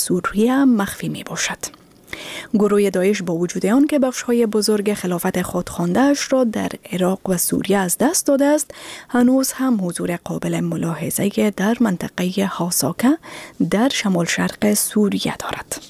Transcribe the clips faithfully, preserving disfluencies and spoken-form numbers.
سوریه مخفی می باشد. گروه داعش با وجود آن که بخش‌های بزرگ خلافت خودخوانده‌اش را در عراق و سوریه از دست داده است، هنوز هم حضور قابل ملاحظه‌ای در منطقه هاساکه در شمال شرق سوریه دارد.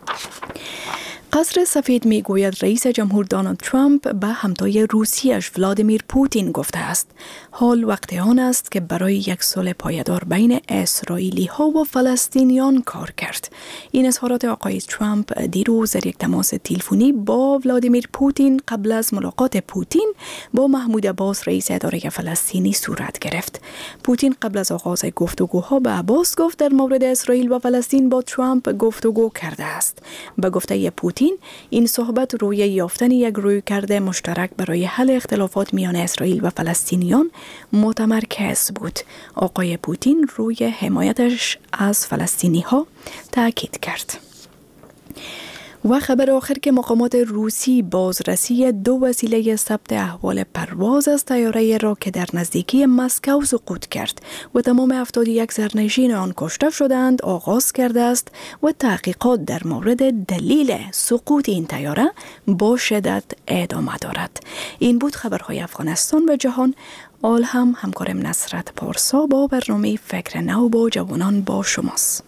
قصر سفید می گوید رئیس جمهور دونالد ترامپ به همتای روسیش ولادیمیر پوتین گفته است حال وقت آن است که برای یک صلح پایدار بین اسرائیلی ها و فلسطینیان کار کرد. این اظهارات آقای ترامپ دیروز در یک تماس تلفنی با ولادیمیر پوتین قبل از ملاقات پوتین با محمود عباس رئیس اداره فلسطینی صورت گرفت. پوتین قبل از آغاز گفتگوها به عباس گفت در مورد اسرائیل و فلسطین با ترامپ گفتگو کرده است. به گفته پوتین این صحبت روی یافتن یک رویکرد مشترک برای حل اختلافات میان اسرائیل و فلسطینیان متمرکز بود. آقای پوتین روی حمایتش از فلسطینی ها تاکید کرد. و خبر آخر که مقامات روسی بازرسی دو وسیله ثبت احوال پرواز از طیاره را که در نزدیکی مسکو سقوط کرد و تمام هفتاد و یک سرنشین آن کشته شدند آغاز کرده است و تحقیقات در مورد دلیل سقوط این طیاره با شدت ادامه دارد. این بود خبرهای افغانستان و جهان. آل هم همکارم نصرت پارسا با برنامه فکر نو با جوانان با شماست.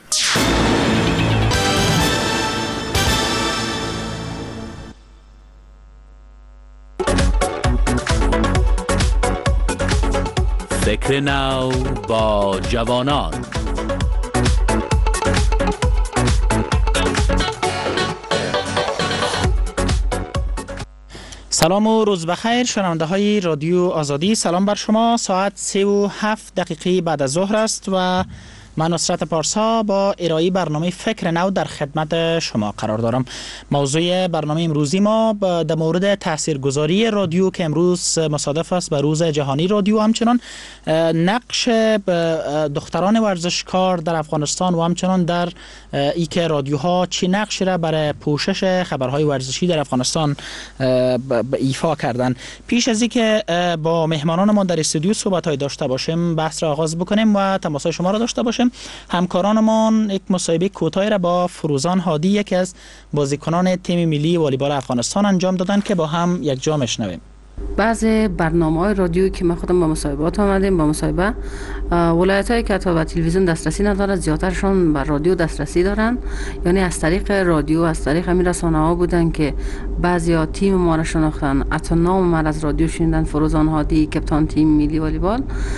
فکر نو با جوانان. سلام و روز بخیر شنونده های رادیو آزادی. سلام بر شما. ساعت سه و هفت دقیقه بعد از ظهر است و من نصرت پارسا با ارائه برنامه فکر نو در خدمت شما قرار دارم. موضوع برنامه امروزی ما در مورد تاثیرگذاری رادیو که امروز مصادف است به روز جهانی رادیو، همچنان نقش دختران ورزشکار در افغانستان و همچنان در ای که رادیوها چی نقشی را برای پوشش خبرهای ورزشی در افغانستان ایفا کردن. پیش از اینکه با مهمانان ما در استودیو صحبت‌های داشته باشیم، بحث را آغاز بکنیم و تماس‌های شما را داشته باشیم. همکارانمان یک مصاحبه کوتاهی را با فروزان هادی، یکی از بازیکنان تیم ملی والیبال افغانستان انجام دادن که با هم یک جا میشنویم. بعض برنامه‌های رادیویی که ما خودم با مصاحبات آمدیم، با مصاحبه ولایت‌هایی که تا به تلویزیون دسترسی ندارن زیادترشون به رادیو دسترسی دارن، یعنی از طریق رادیو، از طریق همین رسانه‌ها بودن که بعضیا تیم ما را شناختن، حتی نام ما از رادیو شنیدن، فروزان هادی کاپیتان تیم ملی والیبال.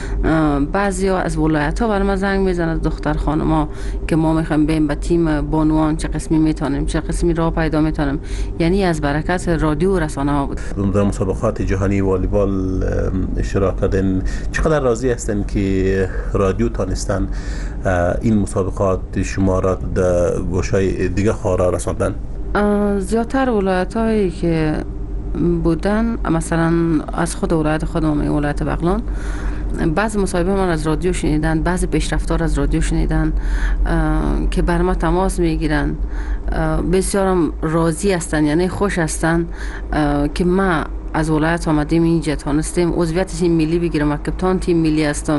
بعضیا از ولایت‌ها برام زنگ میزنن، از دختر خانم‌ها که ما می‌خوایم بریم به تیم بانوان چه قسمی میتونیم، چه قسمی راه پیدا میتونیم، یعنی از برکت رادیو و رسانه‌ها بود. در مسابقات جهانی والیبال اشتراک کردن، چقدر راضی هستن که رادیو تانستن این مسابقات شما را در گوشهای دیگه خارا رساندن؟ زیادتر ولایت‌هایی که بودن، مثلا از خود ولایت خودم، ولایت بغلان، بعض مصاحبه من از رادیو شنیدن، بعض پیشرفتار از رادیو شنیدن که بر ما تماس میگیرن، بسیارم راضی هستن، یعنی خوش هستن که ما از ولایت آمدیم اینجا تانستیم عضویت تیم ملی بگیرم و کاپیتان تیم ملی هستم.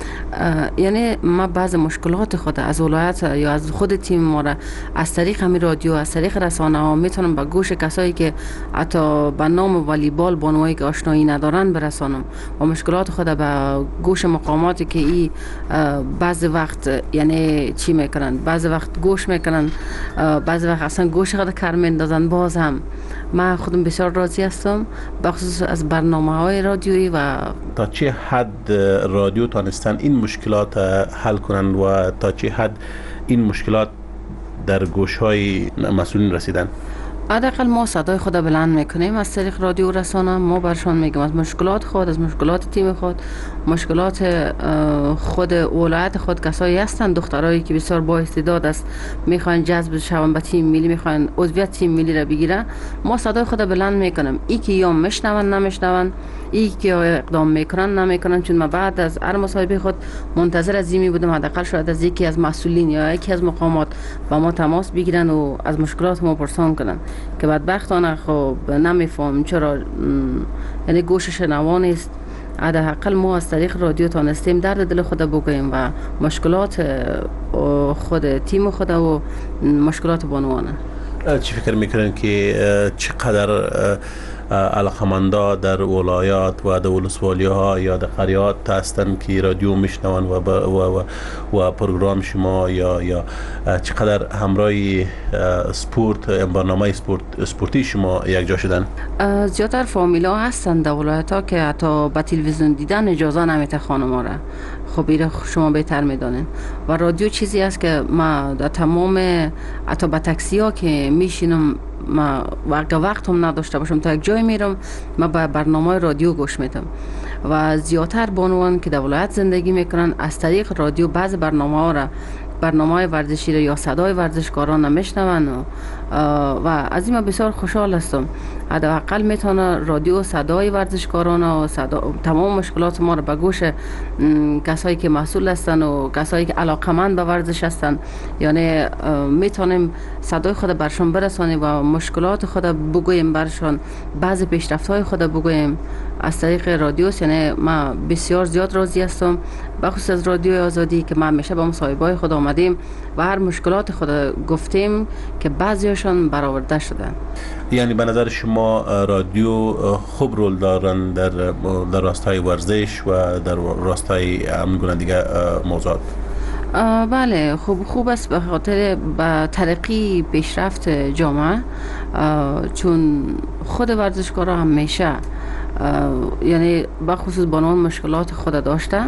یعنی ما بعض مشکلات خود از ولایت یا از خود تیم ما را از طریق همین رادیو، از طریق رسانه ها میتونم به گوش کسایی که حتی به نام والیبال بانوایی که آشنایی ندارن برسانم و مشکلات خود به گوش مقاماتی که ای بعض وقت یعنی چی میکنن، بعض وقت گوش میکنن، بعض وقت اصلا گوش خود کار میندازن. باز هم من خودم بسیار راضی هستم بخصوص از برنامه‌های رادیویی. و تا چه حد رادیو تانستن این مشکلات حل کنن و تا چه حد این مشکلات در گوش‌های مسئولین رسیدن؟ حداقل ما صدای خود بلند میکنیم از طریق رادیو رسانه، ما برشان میگیم از مشکلات خود، از مشکلات تیم خود، مشکلات خود ولایت خود. کسایی هستن دخترایی که بسیار با استعداد است، میخوان جذب شون به تیم ملی، میخوان عضویت تیم ملی را بگیرن، ما صدای خود بلند میکنیم. ای که یا میشنون نمیشنون، ای که اقدام میکنن نمیکنن، چون ما بعد از هر مصاحبه خود منتظر از این بودم حداقل شاید از یکی از مسئولین یا یکی از مقامات با ما تماس بگیرن و از مشکلات ما پرسان کنن که بدبختانه خب نمیفهم چرا، یعنی گوش شنوا نیست حداقل ما از طریق رادیو تانستیم درد دل خود بگوییم و مشکلات خود تیم خود و مشکلات بانوانه. چی فکر میکنن که چقدر علاقمندا در ولایات و در ولسوالی ها یا در قریات هستند که رادیو میشنون و, و, و, و پروگرام شما یا یا چقدر همراه سپورت برنامه سپورت سپورتی شما یک جا شدن؟ زیادتر فامیلا هستند در ولایت ها که حتی به تلویزیون دیدن اجازه نمیده خانم را. خب ایره شما بهتر میدانین و رادیو چیزی است که ما در تمام حتی به تاکسی ها که میشینم ما وقت وقت هم نداشته باشم تا یک جای میرم ما به برنامه رادیو گوش میدم و زیادتر بانوان که در ولایت زندگی میکنن از طریق رادیو بعض برنامه ها را برنامه ورزشی را یا صدای ورزشکاران نمیشنون و, و از این بسیار خوشحال هستم. حداقل میتونه رادیو صدای ورزشکاران و صدا تمام مشکلات ما را به گوش کسایی که مسئول هستن و کسایی که علاقمند به ورزش هستن یعنی میتونیم صدای خود برشان برسانیم و مشکلات خود بگوییم برشان بعض پیشرفت های خود بگوییم از طریق رادیو. یعنی ما بسیار زیاد راضی هستم بخصوص از رادیو آزادی که ما همیشه با مصاحبه‌های خود آمدیم و هر مشکلات خود گفتیم که بعضیشان برآورده شدن. یعنی به نظر شما رادیو خوب رول دارن در در راستای ورزش و در راستای همین دیگه موضوعات؟ بله خوب خوب است به خاطر به ترقی پیشرفت جامعه، چون خود ورزشکارا همیشه یعنی به خصوص بانوان مشکلات خود داشته.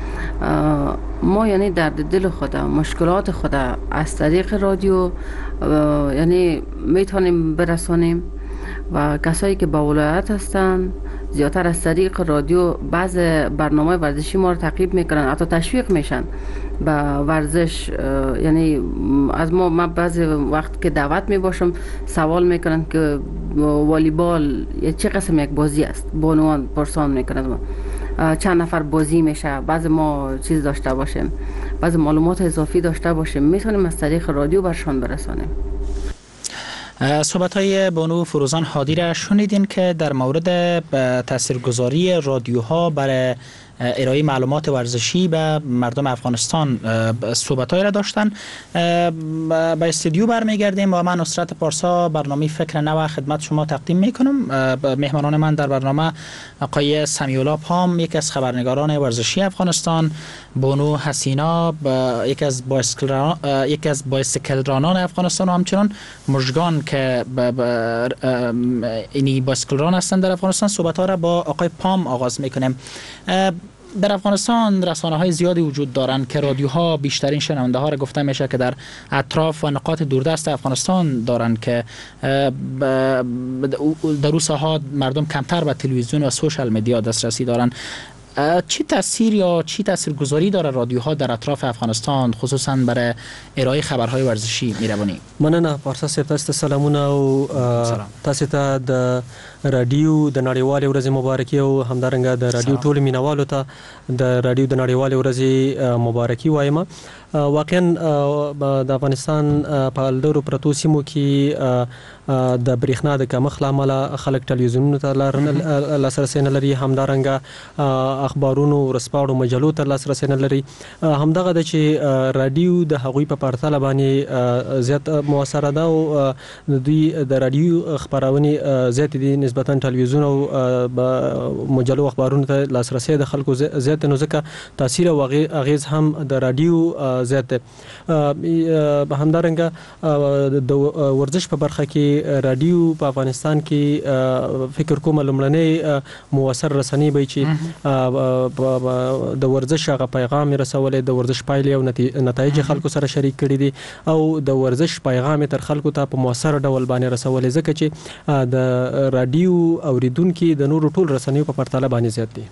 ما یعنی درد دل خود مشکلات خود از طریق رادیو یعنی میتونیم برسانیم و کسایی که با ولایت هستن زیادتر از طریق رادیو بعض برنامه ورزشی ما رو تعقیب میکنن، حتی تشویق میشن به ورزش. یعنی از ما من بعضی وقت که دعوت میباشم سوال میکنن که والیبال چه قسم یک بازی است، بانوان پرسان میکنن ما چند نفر بازی میشه، بعض ما چیز داشته باشیم، بعض معلومات اضافی داشته باشیم، میتونیم از طریق رادیو برشان برسانیم. صحبت های بانو فروزان هادی را شنیدین که در مورد تاثیرگذاری رادیوها برای ارائه معلومات ورزشی به مردم افغانستان صحبت‌هایی را داشتن. به استودیو برمیگردیم و من نصرت پارسا برنامه فکر نو خدمت شما تقدیم میکنم. مهمانان من در برنامه آقای سمیولا پام، یک از خبرنگاران ورزشی افغانستان، بانو حسینا یک از بایسکل یک از بایسکلرانان افغانستان و همچنان مژگان که اینی بایسکلران هستند در افغانستان. صحبت‌ها را با آقای پام آغاز میکنیم. در افغانستان رسانه‌های زیادی وجود دارند که رادیوها بیشترین شنونده ها را گفته میشه که در اطراف و نقاط دوردست افغانستان دارند که در اون ساحات مردم کمتر به تلویزیون و سوشال مدیا دسترسی دارند. چی تاثیر یا چی تاثیرگذاری داره رادیوها در اطراف افغانستان خصوصا برای ارائه خبرهای ورزشی میروانی؟ مننه پارسا صاحب، تاسو ته سلامونه او تاسو ته د رادیو د نړیوالې ورځې مبارکي او همدارنګه د رادیو ټول مینوالو ته د رادیو د نړیوالې ورځې مبارکي وایم. واقعا د افغانستان په لرو پرتو سیمو کې د برېښنا د کمښت له امله خلک ټلویزیونونو ته لاسرسی نه لري، همدارنګه اخبارونو ورځپاڼو مجلو ته لاسرسی نه لري. همدغه د چې رادیو د هغوی په پرتله باندې زیات موثره ده او دوی د رادیو خبرونه زیات دي نسبتا ټلویزیون او مجلو اخبارونو ته لاسرسی د خلکو زیات نو ځکه تاثیر او اغیز هم د رادیو زیات ده. همدارنګه د ورزش په برخه کې رادیو په افغانستان کې فکر کوم لمړنۍ موثر رسنۍ به چې د ورزش هغه پیغام رسولې، د ورزش پایلې او نتایج خلکو سره شریک کړي دي او د ورزش پیغام تر خلکو ته په موثر ډول باندې رسولې، ځکه چې د رادیو اوریدونکو د نورو ټول رسنیو په پرتله باندې زیات دي.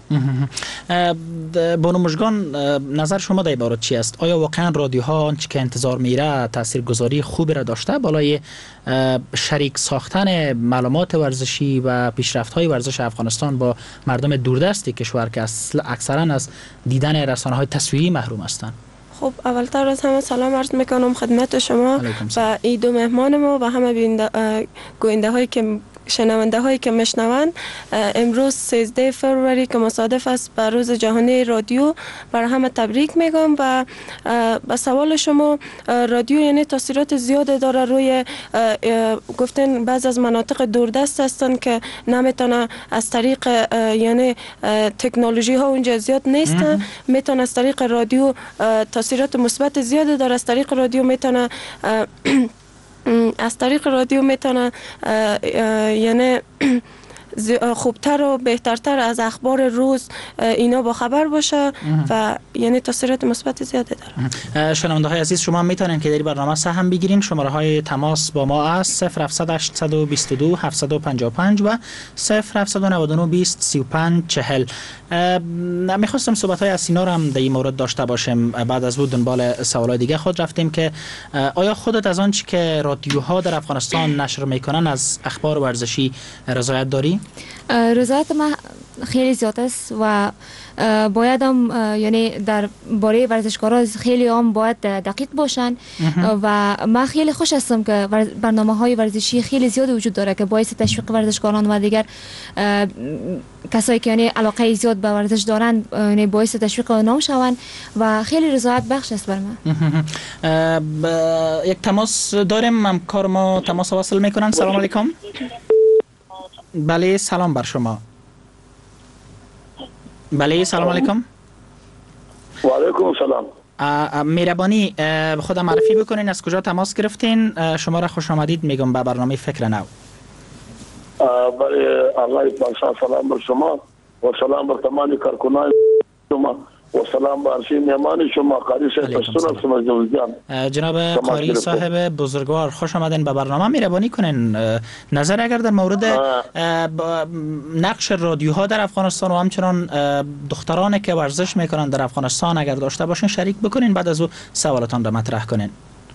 بانو مژگان، نظر شما در عبارت چی است؟ آیا واقعا رادیوها آنچه که انتظار میره تاثیرگذاری خوبی را داشته بالای شریک ساختن معلومات ورزشی و پیشرفت‌های ورزش افغانستان با مردم دوردست کشور که اکثرا از دیدن رسانه‌های تصویری محروم هستند؟ خب اولتر از همه سلام عرض میکنم خدمت شما و این دو مهمان ما و همه گوینده هایی که شنونده هایی که میشنوند، امروز سیزده فروری که مصادف است به روز جهانی رادیو، برای همه تبریک میگم. و به سوال شما، رادیو یعنی تاثیرات زیاده داره روی گفتن بعض از مناطق دوردست هستن که نمیتونه از طریق یعنی تکنولوژی ها اونجا زیاد نیستن، میتونه از طریق رادیو تاثیرات مثبت زیاده داره. از طریق رادیو میتونه از طریق رادیو میتونه یعنی خوبتر و بهترتر از اخبار روز اینا با خبر باشه و یعنی تاثیرات مثبت زیاده داره. شنونده های عزیز، شما میتونین که در برنامه سهم بگیرین. شماره های تماس با ما است صفر هفتصد هشتصد و بیست و دو هفتصد و پنجاه و پنج و صفر هفتصد و نود و نه بیست سی و پنج چهل. میخواستم صحبت های از سینا رو هم در این مورد داشته باشیم. بعد از بود دنبال سوالای دیگه خود رفتیم که آیا خودت از آنچه که رادیوها در افغانستان نشر میکنن از اخبار ورزشی رضایت داری؟ رضایت ما خیلی زیاد است و باید هم یعنی در باره ورزشکارا خیلی هم باید دقیق باشن و من خیلی خوش هستم که برنامه های ورزشی خیلی زیاد وجود داره که باعث تشویق ورزشکاران و دیگر کسایی که یعنی علاقه زیاد به ورزش دارن یعنی باعث تشویق اونها شوند و خیلی رضایت بخش است بر من. یک تماس داریم، همکار ما تماس واصل میکنن. سلام علیکم. بله سلام بر شما. بله سلام علیکم. و علیکم سلام. مهربانی خودم معرفی بکنین، از کجا تماس گرفتین؟ شما را خوش آمدید میگم به برنامه فکر نو. بله الله اکبر، سلام بر شما و سلام بر تمام کارکنان شما و سلام بر شما مهمان شما قاری صاحب پشتون هستم از جوزجان. جناب قاری صاحب بزرگوار، خوش آمدین به برنامه. مهربانی کنین نظر اگر در مورد نقش رادیوها در افغانستان و همچنان دخترانی که ورزش میکنن در افغانستان اگر داشته باشین شریک بکنین، بعد از او سوالاتان را مطرح کنین.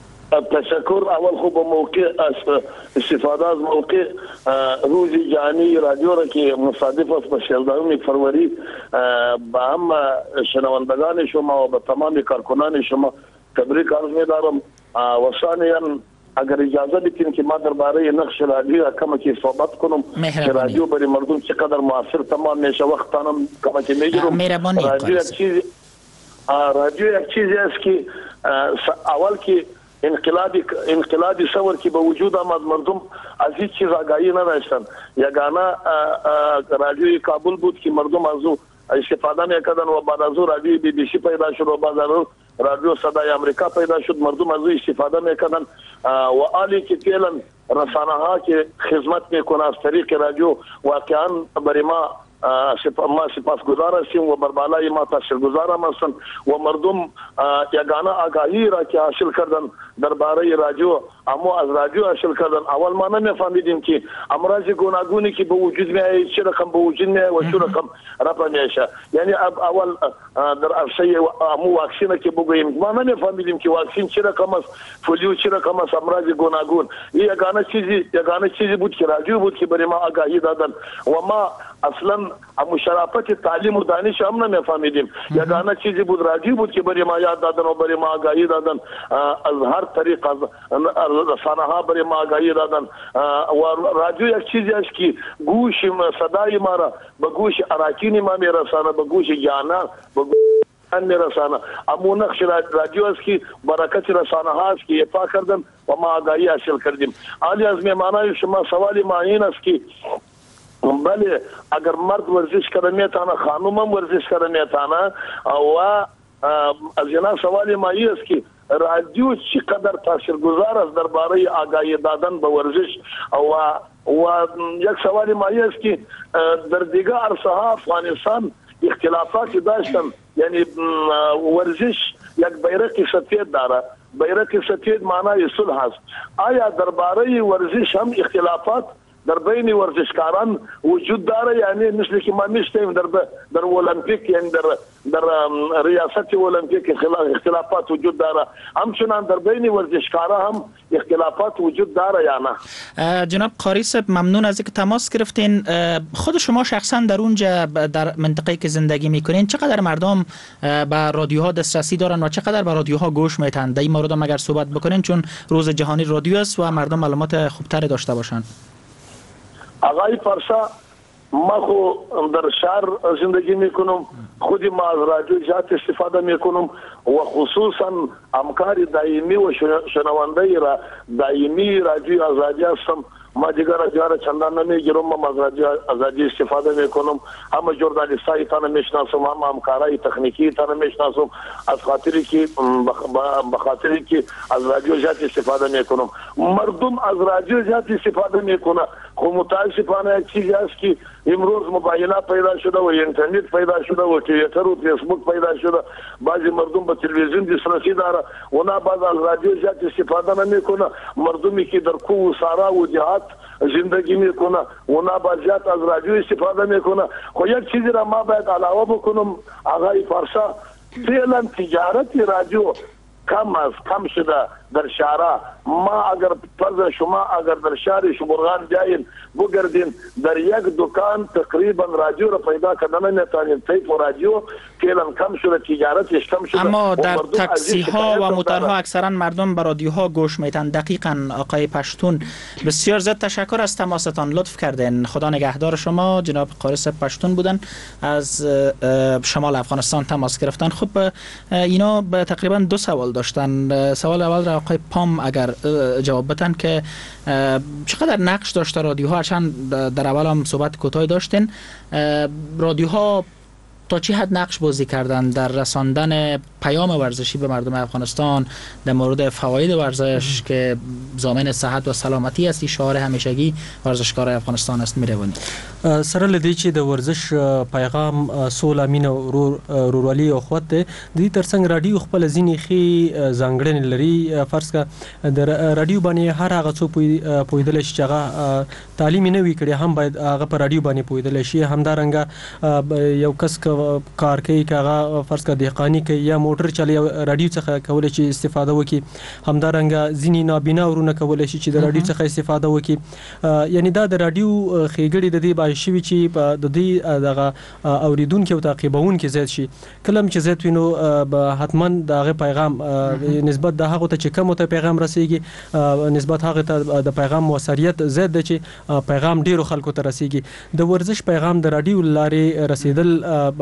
تشکر. اول خوب موقع استفاده از موقع روز جهانی رادیو را که مصادف است به شهردهم فروری با هم شنوندگان شما و به تمام کارکنان شما تبریک عرض می‌دارم. و ثانیاً اگر اجازه بدین که ما درباره نقش رادیو کم که صحبت کنم که رادیو برای مردم چقدر موثر تمام میشه. وقتانم کم که میگیرم رادیو یک چیز رادیو یک چیزی است که اول که انقلابی انقلابی ثور که به وجود آمد مردم از هیچ چیز آگاهی نداشتن. یگانه رادیوی کابل بود که مردم از او استفاده میکردن و بعد از او رادیوی بی بی سی پیدا شد و بعد از او رادیو صدای آمریکا پیدا شد، مردم از او استفاده میکردن و حالی که فعلا رسانه ها که خدمت میکنه از طریق رادیو واقعا برای ما ما سپاسگزار هستیم و بر بالای ما تاثیرگذار هم هستند و مردم یگانه آگاهی را که حاصل کردن درباره رادیو اما از رادیو حاصل کردن. اول ما نمیفهمیدیم که امراض گوناگونی که به وجود میاد چه رقم به وجود میاد و چه رقم رفع میشه. یعنی اول در عرصه امو واکسین که بگوییم ما نمیفهمیدیم که واکسین چه رقم است، پولیو چه رقم است، امراض گوناگون. این یگانه چیزی یگانه چیزی بود که رادیو بود که برای ما آگاهی دادن و ما اصلا امو شرافت تعلیم و دانش هم نمیفهمیدیم. یگانه چیزی بود رادیو بود که برای ما یاد دادن و برای ما آگاهی دادن از هر طریق از رسانه ها برای ما آگاهی دادن و رادیو یک چیزی است که گوش صدای ما را به گوش اراکین ما میرسانه، به گوش جانا به گوش میرسانه. اما نقش رادیو است که برکت رسانه ها است که افا کردن و ما آگاهی حاصل کردیم. عالی از مهمانای شما سوالی ما این است که بله اگر مرد ورزش کرده میتونه خانم هم ورزش کرده میتونه و از اینا سوالی ما این است که رادیو چقدر تاثیرگذار است درباره آگاهی دادن به ورزش و و یک سوال ما است که در دیگر عرصه ها افغانستان اختلافاتی داشتن. یعنی ورزش یک بیرق سفید داره، بیرق سفید معنای صلح است. آیا درباره ورزش هم اختلافات در بین ورزشکاران وجود داره؟ یعنی مثل که ما میشتیم در در المپیک یعنی در در ریاست المپیک اختلافات وجود داره، همچنان در بین ورزشکارا هم اختلافات وجود داره یا نه؟ جناب قاری صاحب ممنون از اینکه تماس گرفتین. خود شما شخصا در اونجا در منطقه‌ای که زندگی میکنین چقدر مردم به رادیوها دسترسی دارن و چقدر به رادیوها گوش میتن؟ در این مورد هم اگر صحبت بکنین چون روز جهانی رادیو است و مردم معلومات خوبتری داشته باشن. آقای پارسا ما خو در شهر زندگی میکنم، خودی ما از رادیو زیاد استفاده میکنم و خصوصا همکار دائمی و شنونده را دائمی رادیو آزادی هستم. ما دیگر رادیو را چندان نمیگیرم، ما از رادیو آزادی استفاده میکنم. همه ژورنالیستای تان میشناسم، هم همکارای تکنیکی تان میشناسم، از خاطری که به خاطری که از رادیو زیاد استفاده میکنم. مردم از رادیو زیاد استفاده میکنه، خو متاسفانه یک چیزی است که امروز موبایل پیدا شده و اینترنت پیدا شده و توییتر و فیسبوک پیدا شده. بعضی مردم به تلویزیون دسترسی داره و نه بعض از رادیو زیاد استفاده نمیکنه. مردمی که در کوه و صحرا و دیهات زندگی میکنه و نه بعض زیاد از رادیو استفاده میکنه. خو یک چیزی را ما باید علاوه بکنم آقای پارسا، فعلا تجارت رادیو کم از کم شده در شهرها. ما اگر فرض شما اگر در شهر شبرغان بیاین بگردین، در یک دکان تقریبا رادیو را پیدا کردن نمیتونین. تیپ و رادیو فعلا کم شده، تجارتش کم شده. اما در تاکسی ها و موترها اکثرا مردم به رادیوها گوش میتن. دقیقاً آقای پشتون، بسیار زیاد تشکر از تماستان، لطف کردین. خدا نگهدار شما. جناب قارس پشتون بودن از شمال افغانستان تماس گرفتن. خب اینا تقریبا دو سوال داشتن. سوال اول را آقای پام اگر جواب بدن که چقدر نقش داشته رادیوها، هرچند در اول هم صحبت کوتاهی داشتین، رادیوها تا چه حد نقش بازی کردن در رساندن پیام ورزشی به مردم افغانستان در مورد فواید ورزش که ضامن صحت و سلامتی است؟ شعار همیشگی ورزشکار افغانستان است. میروند سره لدی چې د ورزش پیغام سوله مینه او رورولي او خوت د دې ترڅنګ رادیو خپل ځینې خي ځانګړنې لري. فرض کا د رادیو باندې هر هغه څو پویدل شي چې هغه تعلیم نه وی کړي هم باید هغه په رادیو باندې پویدل شي. همدارنګه یو کس کار کوي که هغه فرض کا دهقانی کوي یا موټر چلي رادیو څخه کولای شي استفاده وکړي. همدارنګه ځینې نابینا ورونه کولای شي چې د رادیو څخه استفاده وکړي. یعنی دا د رادیو خېګړې د دې باندې شوي چې د دې دغه اوریدونکو او تعقیبونکو زیات شي. کلم چې زیات وینو به حتما دغه پیغام نسبت د هغه ته چې کوم ته پیغام رسیږي نسبت هغه ته د پیغام موثریت زیات دی چې پیغام ډیرو خلکو ته رسیږي. د ورزش پیغام د رادیو لارې رسیدل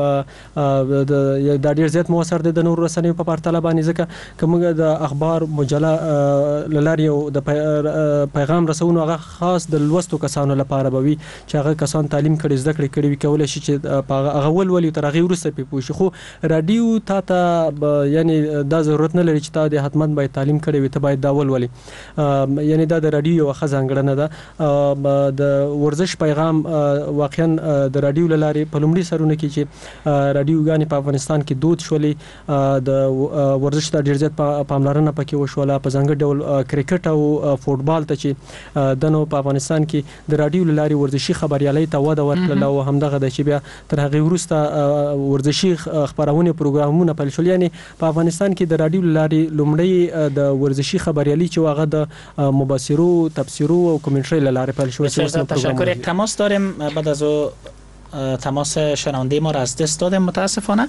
د ډیر زیات موثر دی د نور رسنیو په پرتله باندې، ځکه کومه د اخبار مجله لارې او د پیغام رسونو هغه خاص د لوستو کسانو لپاره به وي چې هغه کسان تعلیم کړي زده کړې کړي وي، کولای شي چې هغه ولولي تر هغې وروسته پرې پوه شي. خو راډیو تا ته یعنې دا ضرورت نه لري چې تا د حتما باید تعلیم کړی وي، ته باید دا ولولي. یعنې دا د راډیو یوه ښه ځانګړنه ده. د ورزش پیغام واقعا د راډیو له لارې په لومړي سرونه کې چې راډیوګانې په افغانستان کې دود شولې، د ورزش ته ډېر زیات پاملرنه پکې وشوله. په ځانګړي ډول کرکټ او فوټبال ته چې د نو په افغانستان کې د راډیو له لارې ورزشي خبریالۍ ته وده ورکړله او همدغه ده چې بیا تر هغې وروسته ورزشي خپرونې پروګرامونه پیل شول. یعنې په افغانستان کې د راډیو له لارې لومړی د ورزشي خبریالي چې هغه د مبصرو، تبصرو او کومنټرۍ له لارې پیل شو. تشکر. یک تماس داریم. بعد از او تماس شنونده ما را از دست دادیم متاسفانه.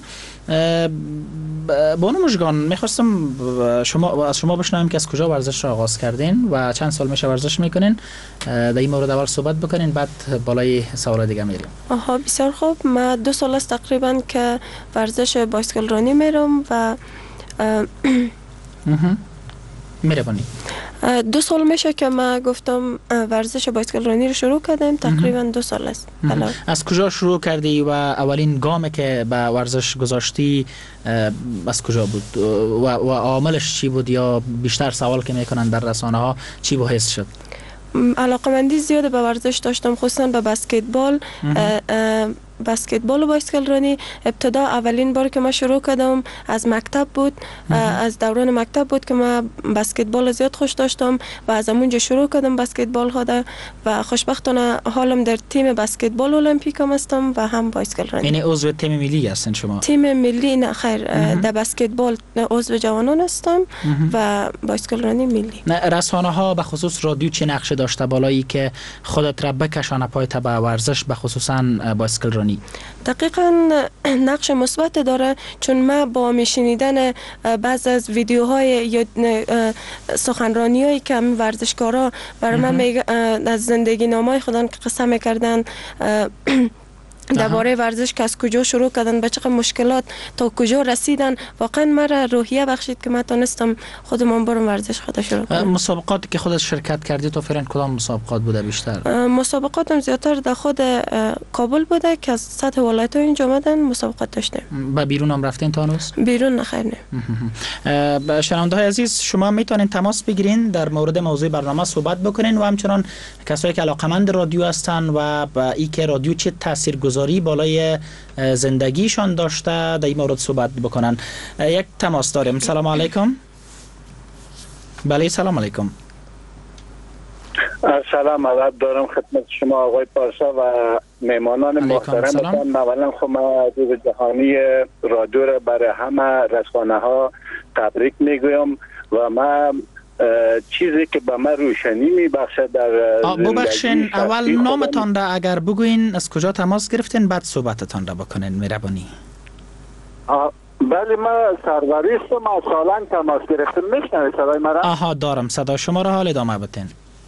بانو مژگان، میخواستم شما از شما بشنویم که از کجا ورزش را آغاز کردین و چند سال میشه ورزش میکنین. در این مورد اول صحبت بکنین، بعد بالای سوال دیگه میریم. آها بسیار خوب. ما دو سال است تقریبا که ورزش بایسکل رانی میرم و میربانی. دو سال میشه که ما گفتم ورزش بایسکل رانی رو شروع کردیم. تقریبا دو سال است. از کجا شروع کردی و اولین گامی که به ورزش گذاشتی از کجا بود و, و عاملش چی بود، یا بیشتر سوال که میکنن در رسانه ها چی باعث شد؟ علاقمندی زیاد به ورزش داشتم، خصوصا به بسکتبال. بسکتبال و بایسکل رانی ابتدا اولین بار که ما شروع کردم از مکتب بود. از دوران مکتب بود که ما بسکتبال زیاد خوش داشتم و از اونجا شروع کردم بسکتبال ها و خوشبختانه حالم در تیم بسکتبال المپیک هم هستم و هم بایسکل رانی. یعنی عضو تیم ملی هستین شما؟ تیم ملی نه خیر، در بسکتبال عضو جوانان هستم و بایسکل رانی ملی. رسانه ها به خصوص رادیو چه نقش داشته بالایی که خودت را بکشانه پای به ورزش، به خصوصا بایسکل رانی؟ مهربانی؟ دقیقا نقش مثبت داره، چون ما با میشنیدن بعض از ویدیوهای یا سخنرانی هایی که ورزشکارا برای من از زندگی نامه خودن که قصه میکردن درباره ورزش که از کجا شروع کردن، به چقدر مشکلات تا کجا رسیدن، واقعا مرا روحیه بخشید که من تونستم خودم برم ورزش خود شروع کنم. مسابقاتی که خودت شرکت کردی تو فعلا کدام مسابقات بوده بیشتر؟ مسابقاتم زیادتر در خود کابل بوده که از سطح ولایت ها اینجا آمدن مسابقات داشتیم. به بیرون هم رفتین تا هنوز؟ بیرون نخیر نه. شنونده های عزیز، شما میتونین تماس بگیرین در مورد موضوع برنامه صحبت بکنین و همچنان کسایی که علاقمند رادیو هستن و با ای که رادیو چه تاثیرگذاری بالای زندگیشان داشته در این مورد صحبت بکنن. یک تماس داریم. سلام علیکم. بله سلام علیکم. سلام علیکم دارم خدمت شما آقای پارسا و مهمانان محترم. اولا خب من روز جهانی رادیو را برای همه رسانه ها تبریک میگویم و من چیزی که به من روشنی میبخشه در زندگی. ببخشین اول نامتان را اگر بگوین، از کجا تماس گرفتین، بعد صحبتتان را بکنین مهربانی. بله من سروری هستم، از سالنگ تماس گرفتم. میشنوید صدای مرا؟ آها دارم صدا شما را، حال ادامه بدین.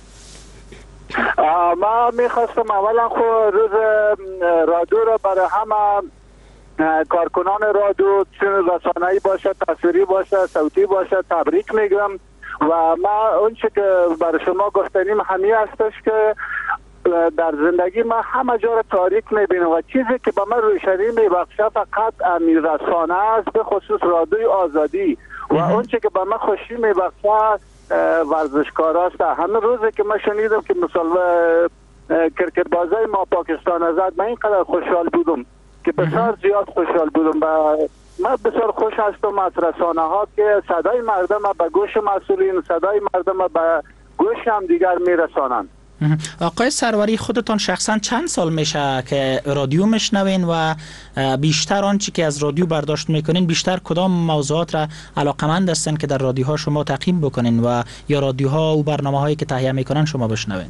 ما میخواستم اولا خود روز رادیو را برای همه کارکنان رادیو، چون رسانه‌ای باشه، تصویری باشه، صوتی باشه، تبریک میگم و ما اون چه که برای شما گفتنیم همی هستش که در زندگی ما همه جا را تاریک میبینم و چیزی که به من روشنی میبخشه فقط امیر رسانه است، به خصوص رادیوی آزادی و اون چه که به من خوشی میبخشه ورزشکار است. همه روزی که من شنیدم که مثلا کرکت بازی ما پاکستان زد، من اینقدر خوشحال بودم که بسیار زیاد خوشحال بودم و من بسیار خوش هستم از رسانه ها که صدای مردم به گوش مسئولین، صدای مردم به گوش هم دیگر میرسانند. آقای سروری، خودتان شخصا چند سال میشه که رادیو میشنوین و بیشتر آنچه که از رادیو برداشت میکنین، بیشتر کدام موضوعات را علاقمند هستن که در رادیوها شما تعقیب بکنین و یا رادیوها و برنامه هایی که تهیه میکنن شما بشنوین؟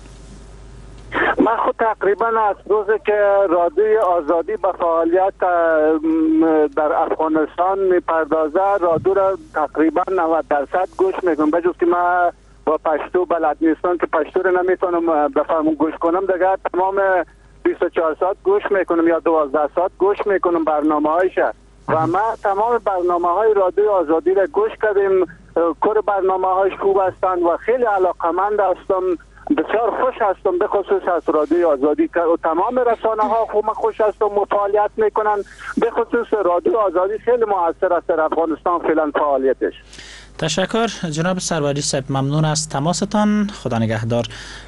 من خود تقریبا از روزی که رادیوی آزادی به فعالیت در افغانستان میپردازه، رادیو را تقریبا نود درصد گوش میکنم، بجز که من با پشتو بلد نیستم که پشتو رو نمیتونم بفهمم گوش کنم، دیگه تمام بیست و چهار ساعت گوش میکنم یا دوازده ساعت گوش میکنم برنامه هایشه و من تمام برنامه های رادیو آزادی را گوش کردیم. کور برنامه هایش خوب هستند و خیلی علاقمند هستم، بسیار خوش هستم به خصوص از رادیو آزادی که تمام رسانه ها خوب خوش هستم و فعالیت میکنن، به خصوص رادیو آزادی خیلی موثر است در افغانستان فعلا فعالیتش. تشکر جناب سروری صاحب، ممنون از تماستان، خدا نگهدار.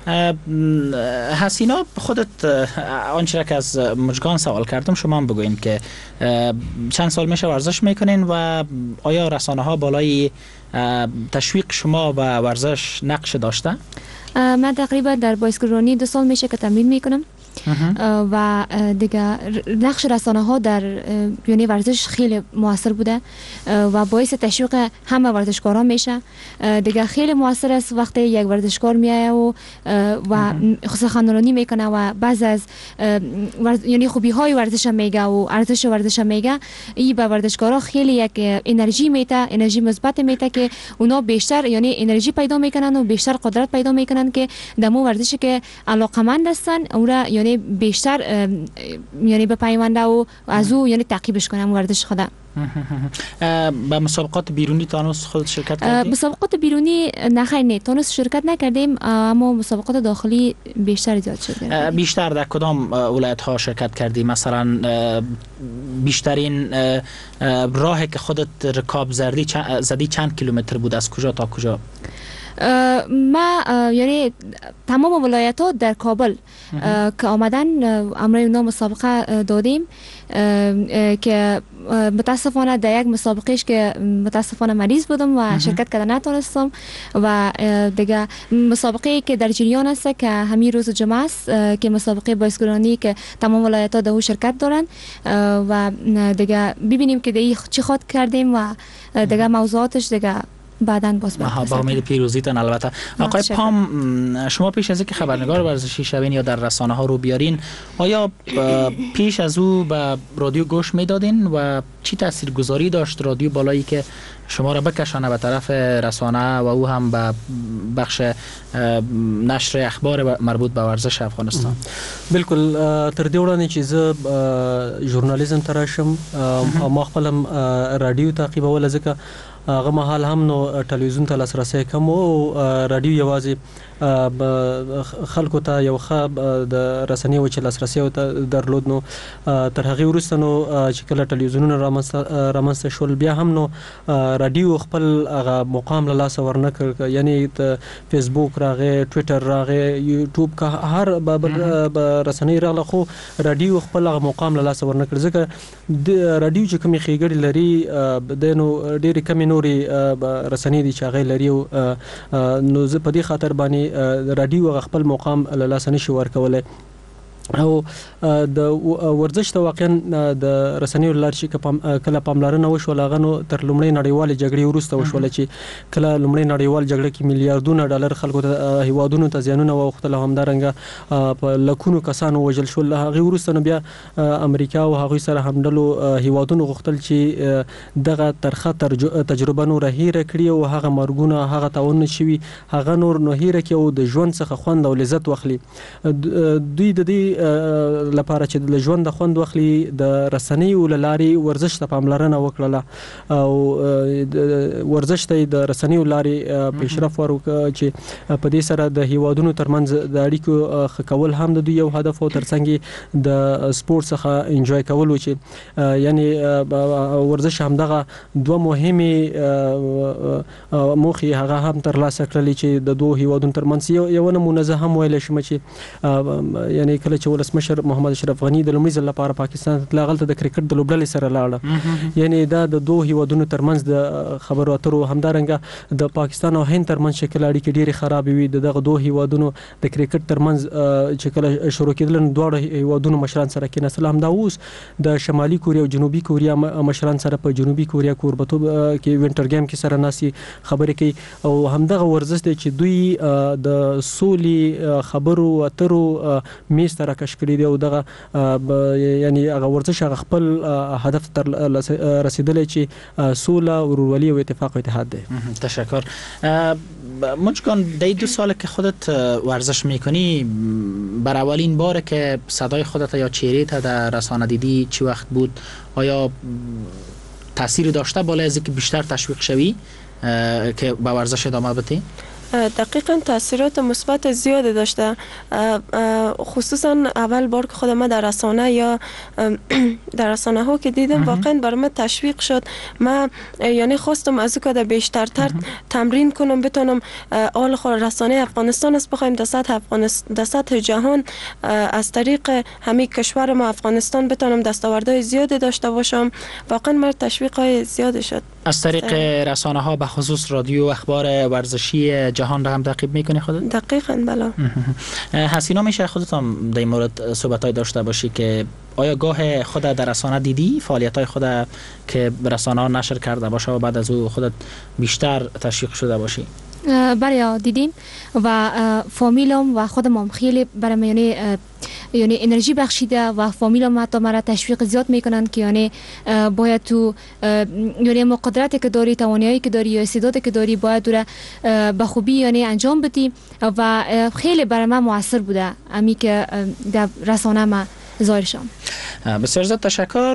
حسینا، خودت آنچه که از مجگان سوال کردم شما هم بگوین که چند سال میشه ورزش میکنین و آیا رسانه ها بالای تشویق شما و ورزش نقش داشته؟ من تقریبا در بایسکل دو سال میشه که تمرین میکنم و دیگه نقش رسانه ها در یعنی ورزش خیلی موثر بوده و باعث تشویق همه ورزشکاران میشه. دیگه خیلی موثر است وقتی یک ورزشکار میایه و و سخنرانی میکنه و بعض از یعنی خوبی های ورزش میگه و ارزش ورزش میگه، این به ورزشکارا خیلی یک انرژی میده، انرژی مثبت میده که اونا بیشتر یعنی انرژی پیدا میکنن و بیشتر قدرت پیدا میکنن که دمو ورزشی که علاقمند هستن اون یعنی بیشتر یعنی به پیونده و از او یعنی تعقیبش کنم ورزش خدا. به مسابقات بیرونی تانوس خود شرکت کردیم؟ مسابقات بیرونی نخیر نه تانوس شرکت نکردیم، اما مسابقات داخلی بیشتر زیاد شد. بیشتر در کدام ولایت ها شرکت کردی؟ مثلا بیشترین راهی که خودت رکاب زدی زدی چند کیلومتر بود، از کجا تا کجا؟ ما یعنی تمام ولایت ها در کابل که آمدن امروز اونا مسابقه دادیم که متاسفانه در یک مسابقهش که متاسفانه مریض بودم و شرکت کردن نتونستم و دیگه مسابقه که در جریان است که همین روز جمعه است که مسابقه بایسکلرانی که تمام ولایت ها در شرکت دارن و دیگه ببینیم که دیگه چی خود کردیم و دیگه موضوعاتش دیگه بعداً باز با امید پیروزیتان. البته آقای پام، شما پیش از اینکه خبرنگار ورزشی شوین یا در رسانه ها رو بیارین، آیا پیش از او به رادیو گوش میدادین و چی تاثیرگذاری داشت رادیو بالایی که شما را بکشانه به طرف رسانه و او هم به بخش نشر اخبار مربوط به ورزش افغانستان؟ بالکل، تر دې وړاندې چې زه ژورنالیزم ته راشم او ما خپل رادیو تعقیبوله، ځکه هغه مهال هم نو ټلویزیون ته لاسرسی کم او رادیو یوازې خلکو ته یو ښه د رسنیو چې لاسرسی درلود. نو تر هغې وروسته نو چې کله ټلویزیونونه رامنځته شول، بیا هم نو رادیو خپل هغه مقام له لاسه ورنه کړ، یعنی د فیسبوک راغی، ټویټر راغی، یوټیوب که هر به رسنۍ راغله، خو رادیو خپل هغه مقام له لاسه ورنه کړ، ځکه د رادیو چې کومې ښېګړې لري دی نو ډېرې کمې نورې رسنۍ دي چې هغې لري، نو زه په دې خاطر باندې رادیو هغه خپل مقام له لاسه نشي ورکولی. او د ورزش ته واقعا د رسنیو لار چې کله پاملرنه وشول، هغه نو تر لومړۍ نړیوالې جګړې وروسته وشوله چې کله لومړۍ نړیوال جګړه کې میلیارډونه ډالر خلکو ته هیوادونو ته زیانونه واوښتل او همدارنګه په لکونو کسان ووژل شول. هغې وروسته نو بیا امریکا او هغوی سره همډلو هیوادونو غوښتل چې دغه ترخه تجربه نور هیره کړي او هغه مرګونه، هغه تاوانونه شوي، هغه نور نو هیره کړي او د ژوند څخه خوند او لذت واخلي. دوی د دې لپاره چې د ژوند د خوند واخلي، د رسنیو له لارې ورزش ته پاملرنه وکړله او ورزش ته د رسنیو لارې پیشرفت ورکړه چې په دې سره د هیوادونو ترمنځ د اړیکو ښه کول هم د دوی یو هدف او ترڅنګ د سپورت څخه انجوای کول و چې یعنی ورزش همدغه دوه مهمې موخې هغه هم ترلاسه کړلې چې د دوه هیوادونو ترمنځ یو نمونه زه هم ویلی شم چې یعنی کله چې ولسمشر محمد اشرف غني د لومړي ځل لپاره پاکستان ته تللی، هغلته د کرکټ د لوبډلې سره لاړه، یعنی دا د دوه هیوادونو ترمنځ د خبرو اترو، همدارنګه د پاکستان او هند ترمنځ چې کله اړیکې ډېرې خرابې وي، د دغه دوه هیوادونو د کرکټ ترمنځ چې کله شروع کېدل، نو دواړه هیوادونو مشران سره کېناستل. همدا اوس د شمالي کوریا او جنوبي کوریا مشران سره په جنوبي کوریا کوربتوب کې وینټر ګیم کې سره ناسي خبرې کوي او همدغه ورزش دی چې دوی د سولې خبرو اترو میز ته راکش کړي دي او دغه یعنی هغه ورزش هغه خپل هدف تر رسیدلی چې سوله، ورورولي و اتفاق و اتحاد ده. تشکر. مجگان دی دو سال که خودت ورزش میکنی، بر اولین باره که صدای خودت یا چهره تا در رسانه دیدی چی وقت بود؟ آیا تأثیر داشته بالای از اینکه بیشتر تشویق شوی که با ورزش ادامه بدی؟ دقیقاً تاثیرات مثبت زیاد داشته، خصوصا اول بار که خودم در رسانه یا در رسانه ها که دیدم واقعا برای من تشویق شد. من یعنی خواستم از او که بیشتر تر تمرین کنم، بتونم آل خود رسانه افغانستان است بخوایم در سطح افغانستان، در سطح جهان از طریق همه کشور ما افغانستان بتونم دستاوردهای زیادی داشته باشم. واقعا من تشویق های زیاد شد از طریق رسانه ها، به خصوص رادیو اخبار ورزشی جهان را هم تعقیب میکنی خودت؟ دقیقاً بله. حسینا، میشه خودت هم در این مورد صحبتای داشته باشی که آیا گاه خود در رسانه دیدی فعالیت‌های خود که رسانه ها نشر کرده باشه و بعد از او خودت بیشتر تشویق شده باشی؟ برای دیدیم و فامیلم و خودم هم خیلی برای یعنی یعنی انرژی بخشیده و فامیلم حتی مرا تشویق زیاد میکنن که یعنی باید تو یعنی مقدراتی که داری، توانایی که داری یا استعدادی که داری باید رو به خوبی یعنی انجام بدی و خیلی برای من موثر بوده امی که در رسانه ما ظاهر شدم. بسیار زیاد تشکر.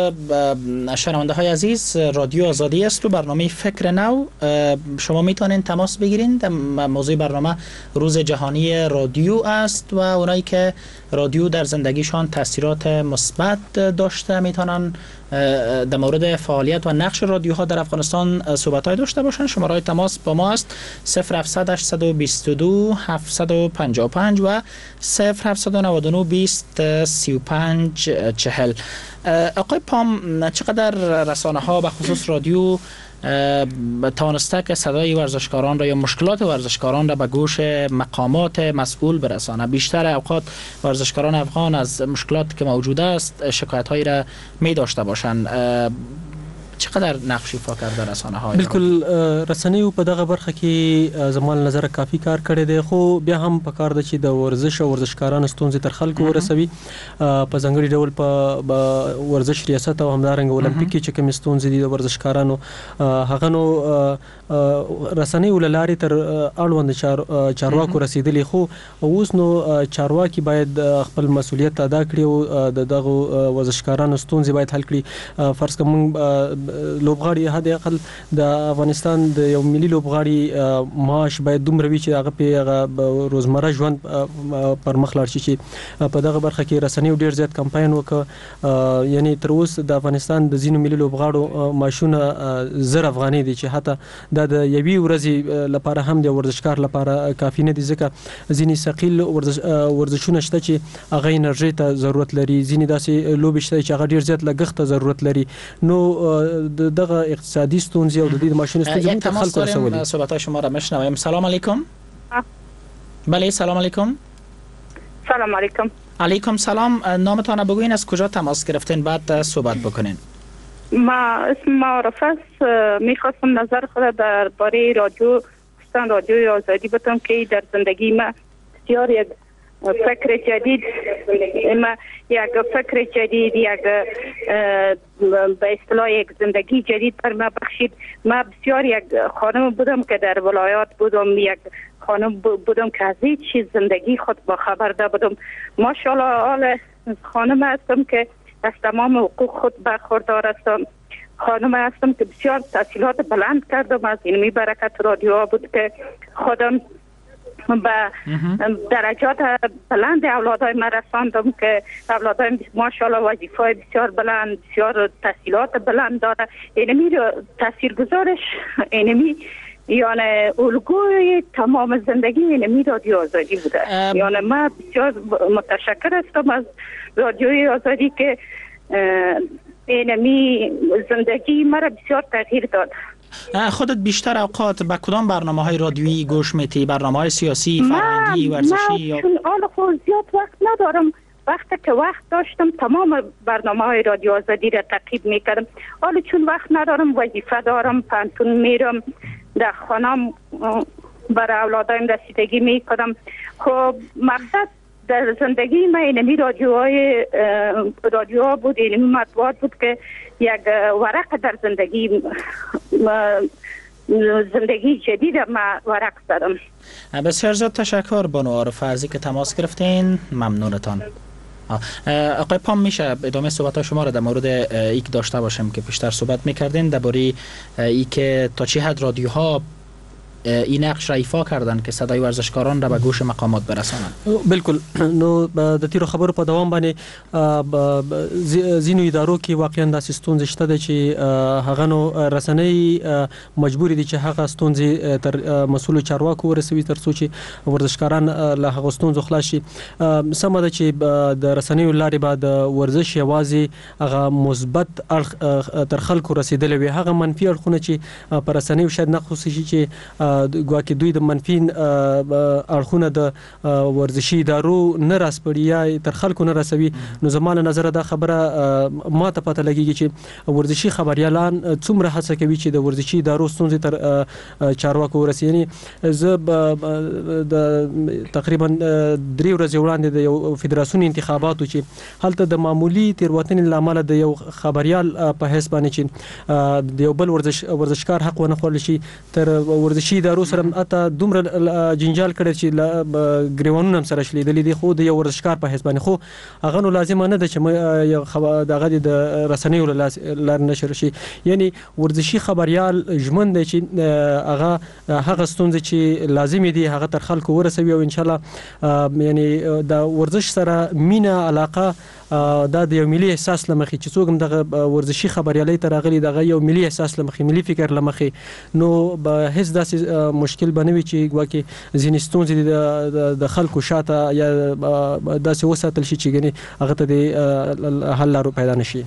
شنونده های عزیز، رادیو آزادی است و برنامه فکر نو. شما میتونین تماس بگیرین. موضوع برنامه روز جهانی رادیو است و اونایی که رادیو در زندگیشان تاثیرات مثبت داشته میتونن در مورد فعالیت و نقش رادیوها در افغانستان صحبت‌های داشته باشن. شماره تماس با ما است صفر هفتصد هشتصد و بیست و دو هفتصد و پنجاه و پنج و صفر هفتصد و نود و نه بیست سی و پنج چهل. آقای پام، چقدر رسانه ها به خصوص رادیو توانسته که صدای ورزشکاران را یا مشکلات ورزشکاران را به گوش مقامات مسئول برسانه؟ بیشتر اوقات ورزشکاران افغان از مشکلات که موجود است شکایت هایی را می داشته باشند. چقدر نقش ایفا کرده رسانه های؟ بالکل رسنیو په دغه برخه کې زموږ نظر کافی کار کړی دی، خو بیا هم په کار د چې د ورزش او ورزشکارانو ستونزې تر خلکو ورسوي. په ځانګړي ډول په ورزش ریاست او همدارنګه اولمپیک کې چې کوم ستونزې دي د ورزشکارانو هغه نو رسنیو له لارې تر اړوند چارواکو رسیدلی، خو اوس نو چارواکي باید خپل مسولیت ادا کړي او د دغه ورزشکارانو ستونزې باید حل کړي. فرض کوم لوبغاړي حد اقل د افغانستان د یو ملي لوبغاړي معاش باید دومره وي چې هغه په روزمره ژوند پر مخ لاړ شي. چې په دغه برخه کې رسنیو ډیر زیات کمپاین وکړ، یعنی تر اوسه د افغانستان د ځینو ملي لوبغاړو معاشونه زر افغاني دي، چې حتی دا د یوې ورځې لپاره هم د ورزشکار لپاره کافي نه دي، ځکه ځینې ثقیل ورزشونه شته چې هغه انرژي ته ضرورت لري، ځینې داسې لوبې شته چې هغه ډیر زیات لګښت ته ضرورت لري. نو دغه اقتصادي ستونزې او د دې ماشین ستونزې یک تماس داریم، صحبت شما را میشنویم. سلام علیکم. بله سلام علیکم. سلام علیکم. علیکم سلام. نامتان بگوین، از کجا تماس گرفتین، بعد صحبت بکنین. ما اسم معرف است، میخواستم نظر خود درباره رادیو ستان رادیوی آزادی بدم که در زندگی ما بسیار یک فکر جدید ما یک فکر جدید یک به اصطلاح یک زندگی جدید بر ما بخشید. ما بسیار یک خانم بودم که در ولایات بودم، یک خانم بودم که از هیچ چیز زندگی خود با خبر نبودم. ماشاءالله حال خانم هستم که از تمام حقوق خود برخوردار هستم. خانم هستم که بسیار تحصیلات بلند کردم، از این می برکت رادیو بود که خودم به درجات بلند اولادای من رساندم که اولادای ماشاءالله وظیفه بسیار بلند، بسیار تحصیلات بلند داره. اینمی تاثیرگذارش اینمی یعنی الگوی تمام زندگی اینمی رادیو آزادی بوده. یعنی من بسیار متشکر هستم از رادیوی آزادی که اینمی زندگی مرا بسیار تغییر داد. خودت بیشتر اوقات به کدام برنامه‌های رادیویی گوش می‌دی؟ برنامه‌های سیاسی، فرهنگی، ورزشی یا من چون حال خود زیاد وقت ندارم. وقتی که وقت داشتم تمام برنامه‌های رادیو آزادی را تعقیب می‌کردم. حالا چون وقت ندارم، وظیفه دارم، پانتون میرم، در خانم برای اولادایم رسیدگی می‌کنم. خب مقصد در زندگی من اینمی رادیوهای رادیو بود، اینمی مطبوعات بود که یک ورق در زندگی زندگی جدید ما ورق زدم. بسیار زیاد تشکر بانو عارفه از اینکه تماس گرفتین، ممنونتان. آقای پام، میشه ادامه صحبت شما را در مورد ای که داشته باشم که پیشتر صحبت میکردین درباره ای که تا چه حد رادیوها این نقش را ایفا کردن که صدای ورزشکاران را به گوش مقامات برسانند؟ بالکل. نو د تیرو خبرو په دوام باندې زینو ادارو کې واقعا داسې ستونزې شته ده چې هغه نو رسنۍ مجبور دي چې هغه ستونزې تر مسؤلو چارواکو ورسوي تر څو چې ورزشکاران له هغه ستونزو خلاص شي. سمه ده چې د رسنیو لارې به د ورزش یوازې هغه مثبت اړخ تر خلکو رسیدلی وي، هغه منفي اړخونه چې په رسنیو شاید نه خصوصي چې ګواکې دوی د منفي اړخونه د ورزشي ادارو نه راسپړي یا تر خلکو نه رسوي. نو زما له نظره دا خبره ما ته پته لګیږي چې ورزشي خبريالان څومره هڅه کوي چې د ورزشي ادارو ستونزې تر چارواکو ورسي. یعنی زه د تقریبا درې ورځې وړاندې د یو فدراسیون انتخاباتو چې هلته د معمولی تیروتنې لامل د یو خبريال په حساب باندې چې د یو بل ورزش ورزشکار حق ونه خورل شي تر ورزشي ادارو سره اته دومره جنجال کړی چې ګریوانونه هم سره شلیدلې دي، خو د یو ورزشکار په حساب باندې خو هغه نو لازم نه ده چې یو دغه د رسنیو لار نشر شي. یعنی ورزشي خبريال ژمن دی چې هغه هغه ستونزې چې لازم دي هغه تر خلکو ورسوي او ان شاء الله یعنی د ورزش سره مینا علاقه دا د یو ملي احساس لمخې چې څوک هم دغه ورزشي خبريالۍ ته راغلي دغه یو ملي احساس لمخې ملي فکر لمخې نو به هیڅ داسې مشکل بنوي چې ګواکې ځینې ستونزې د خلکو شاته یا داسې وساتل شي چې ګنې هغه ته د حل لارو پیدا نشي.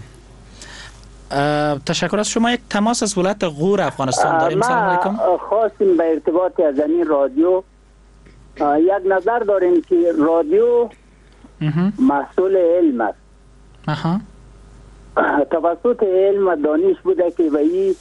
تشکر از شما. یک تماس از ولایت غور افغانستان داریم. سلام علیکم. ما خواستیم به ارتباط از این رادیو یک نظر داریم که رادیو محصول علم است. اها. توسط علم و دانش بوده که به این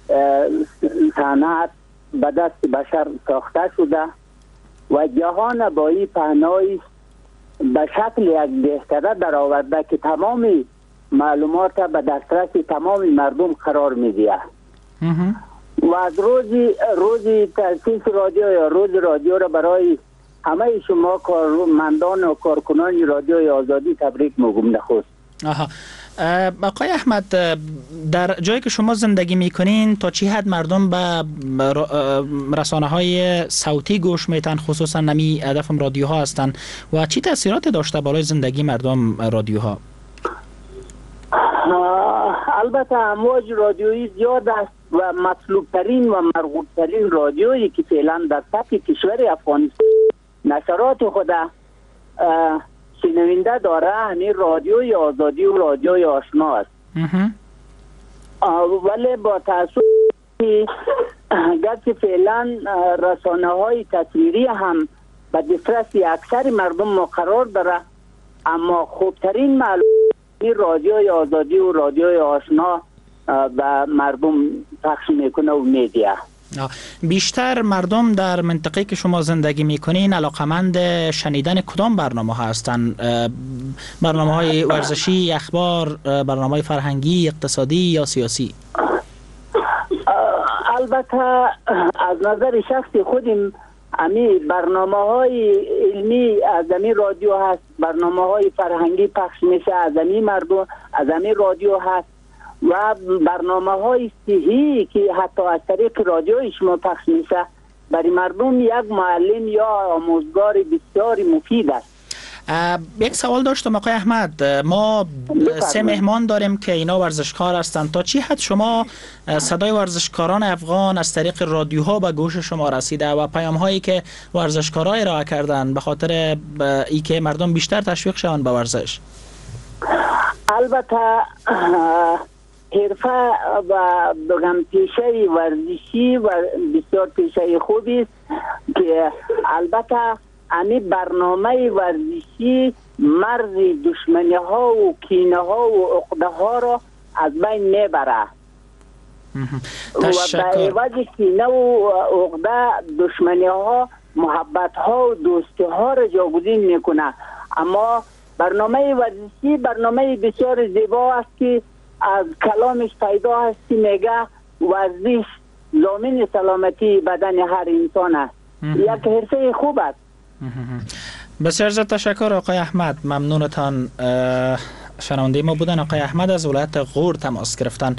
صنعت به دست بشر ساخته شده و جهان با این پهنای به شکل یک بهتره در آورده که تمام معلومات به دسترس تمام مردم قرار میده و از روزی روزی تأسیس رادیو یا روز رادیو را برای همه شما کارمندان و کارکنان رادیوی آزادی تبریک میگم. نخست آها آقای احمد، در جایی که شما زندگی میکنین تا چی حد مردم به رسانه های صوتی گوش میتن، خصوصا نمی هدفم رادیوها هستند و چی تاثیرات داشته بالای زندگی مردم رادیوها؟ البته امواج رادیویی زیاد است و مطلوب ترین و مرغوب ترین رادیویی که فعلا در سطح کشور افغانستان نشرات خود شنونده داره همین رادیوی آزادی و رادیوی آشنا است. ولی با تاسف گرچه فعلا رسانه های تصویری هم به دسترس اکثر مردم مقرر داره، اما خوبترین معلومات رادیوی آزادی و رادیوی آشنا به مردم پخش میکنه و میدیه. بیشتر مردم در منطقه که شما زندگی میکنین علاقمند شنیدن کدام برنامه ها هستن؟ برنامه های ورزشی، اخبار، برنامه های فرهنگی، اقتصادی یا سیاسی؟ البته از نظر شخصی خودم امی برنامه های علمی از امی رادیو هست، برنامه های فرهنگی پخش میشه از امی مردم از امی رادیو هست و برنامه های صحی که حتی از طریق رادیو شما پخش میشه برای مردم یک معلم یا آموزگار بسیار مفید است. یک سوال داشتم آقای احمد، ما سه مهمان داریم که اینا ورزشکار هستند، تا چی حد شما صدای ورزشکاران افغان از طریق رادیوها به گوش شما رسیده و پیام هایی که ورزشکارا ارائه کردن به خاطر ای که مردم بیشتر تشویق شوند به ورزش؟ البته حرفه و بگم پیشه ورزشی و بسیار پیشه خوبی است که البته امی برنامه ورزشی مرز دشمنی ها و کینه ها و عقده ها را از بین میبره و به عوض کینه و عقده دشمنی ها محبت ها و دوستی ها را جاگزین میکنه. اما برنامه ورزشی برنامه بسیار زیبا است که از کلامش پیدا است که میگه ورزش ضامن سلامتی بدن هر انسان است. یک حرفه خوب است. بسیار زیاد تشکر آقای احمد، ممنونتان. شنونده ما بودن آقای احمد از ولایت غور تماس گرفتن.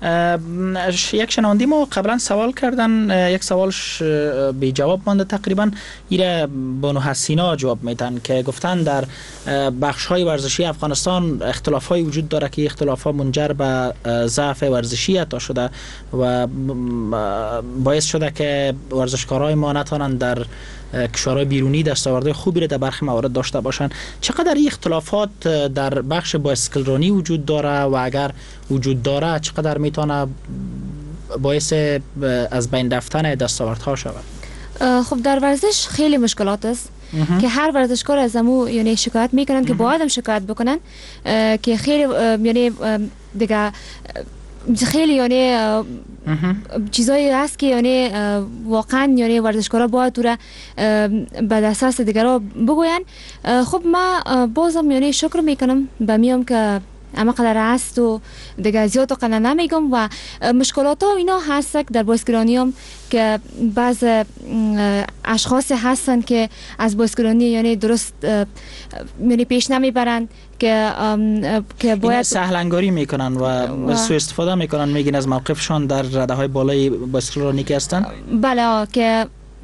یک شنونده ما قبلا سوال کردن، یک سوالش بی جواب مانده تقریبا، ایره بانو حسینا جواب میدن که گفتن در بخش های ورزشی افغانستان اختلاف های وجود داره که اختلاف ها منجر به ضعف ورزشی عطا شده و باعث شده که ورزشکارای ما نتوانند در کشورهای بیرونی دستاوردهای خوبی را در برخی موارد داشته باشند. چقدر این اختلافات در بخش بایسکل رانی وجود داره و اگر وجود داره چقدر میتونه باعث از بین رفتن دستاوردها شود؟ خب در ورزش خیلی مشکلات است که هر ورزشکار از امو یعنی شکایت میکنن که باید هم شکایت بکنن که خیلی یعنی دیگه خیلی یعنی چیزایی هست که یعنی واقعا یعنی ورزشکارا باید تو را به دسترس دیگران بگوین. خب ما بازم یعنی شکر میکنم به میام که اما قدر هست و دیگه زیاد قدر نمیگم و مشکلات ها اینا هست در بایسکلرانی هم که بعض اشخاص هستن که از بایسکلرانی یعنی درست یعنی پیش نمیبرند که که باید سهلنگاری میکنن و سوء استفاده میکنن، میگین از موقفشان در رده های بالای بایسکلرانی که هستن. بله که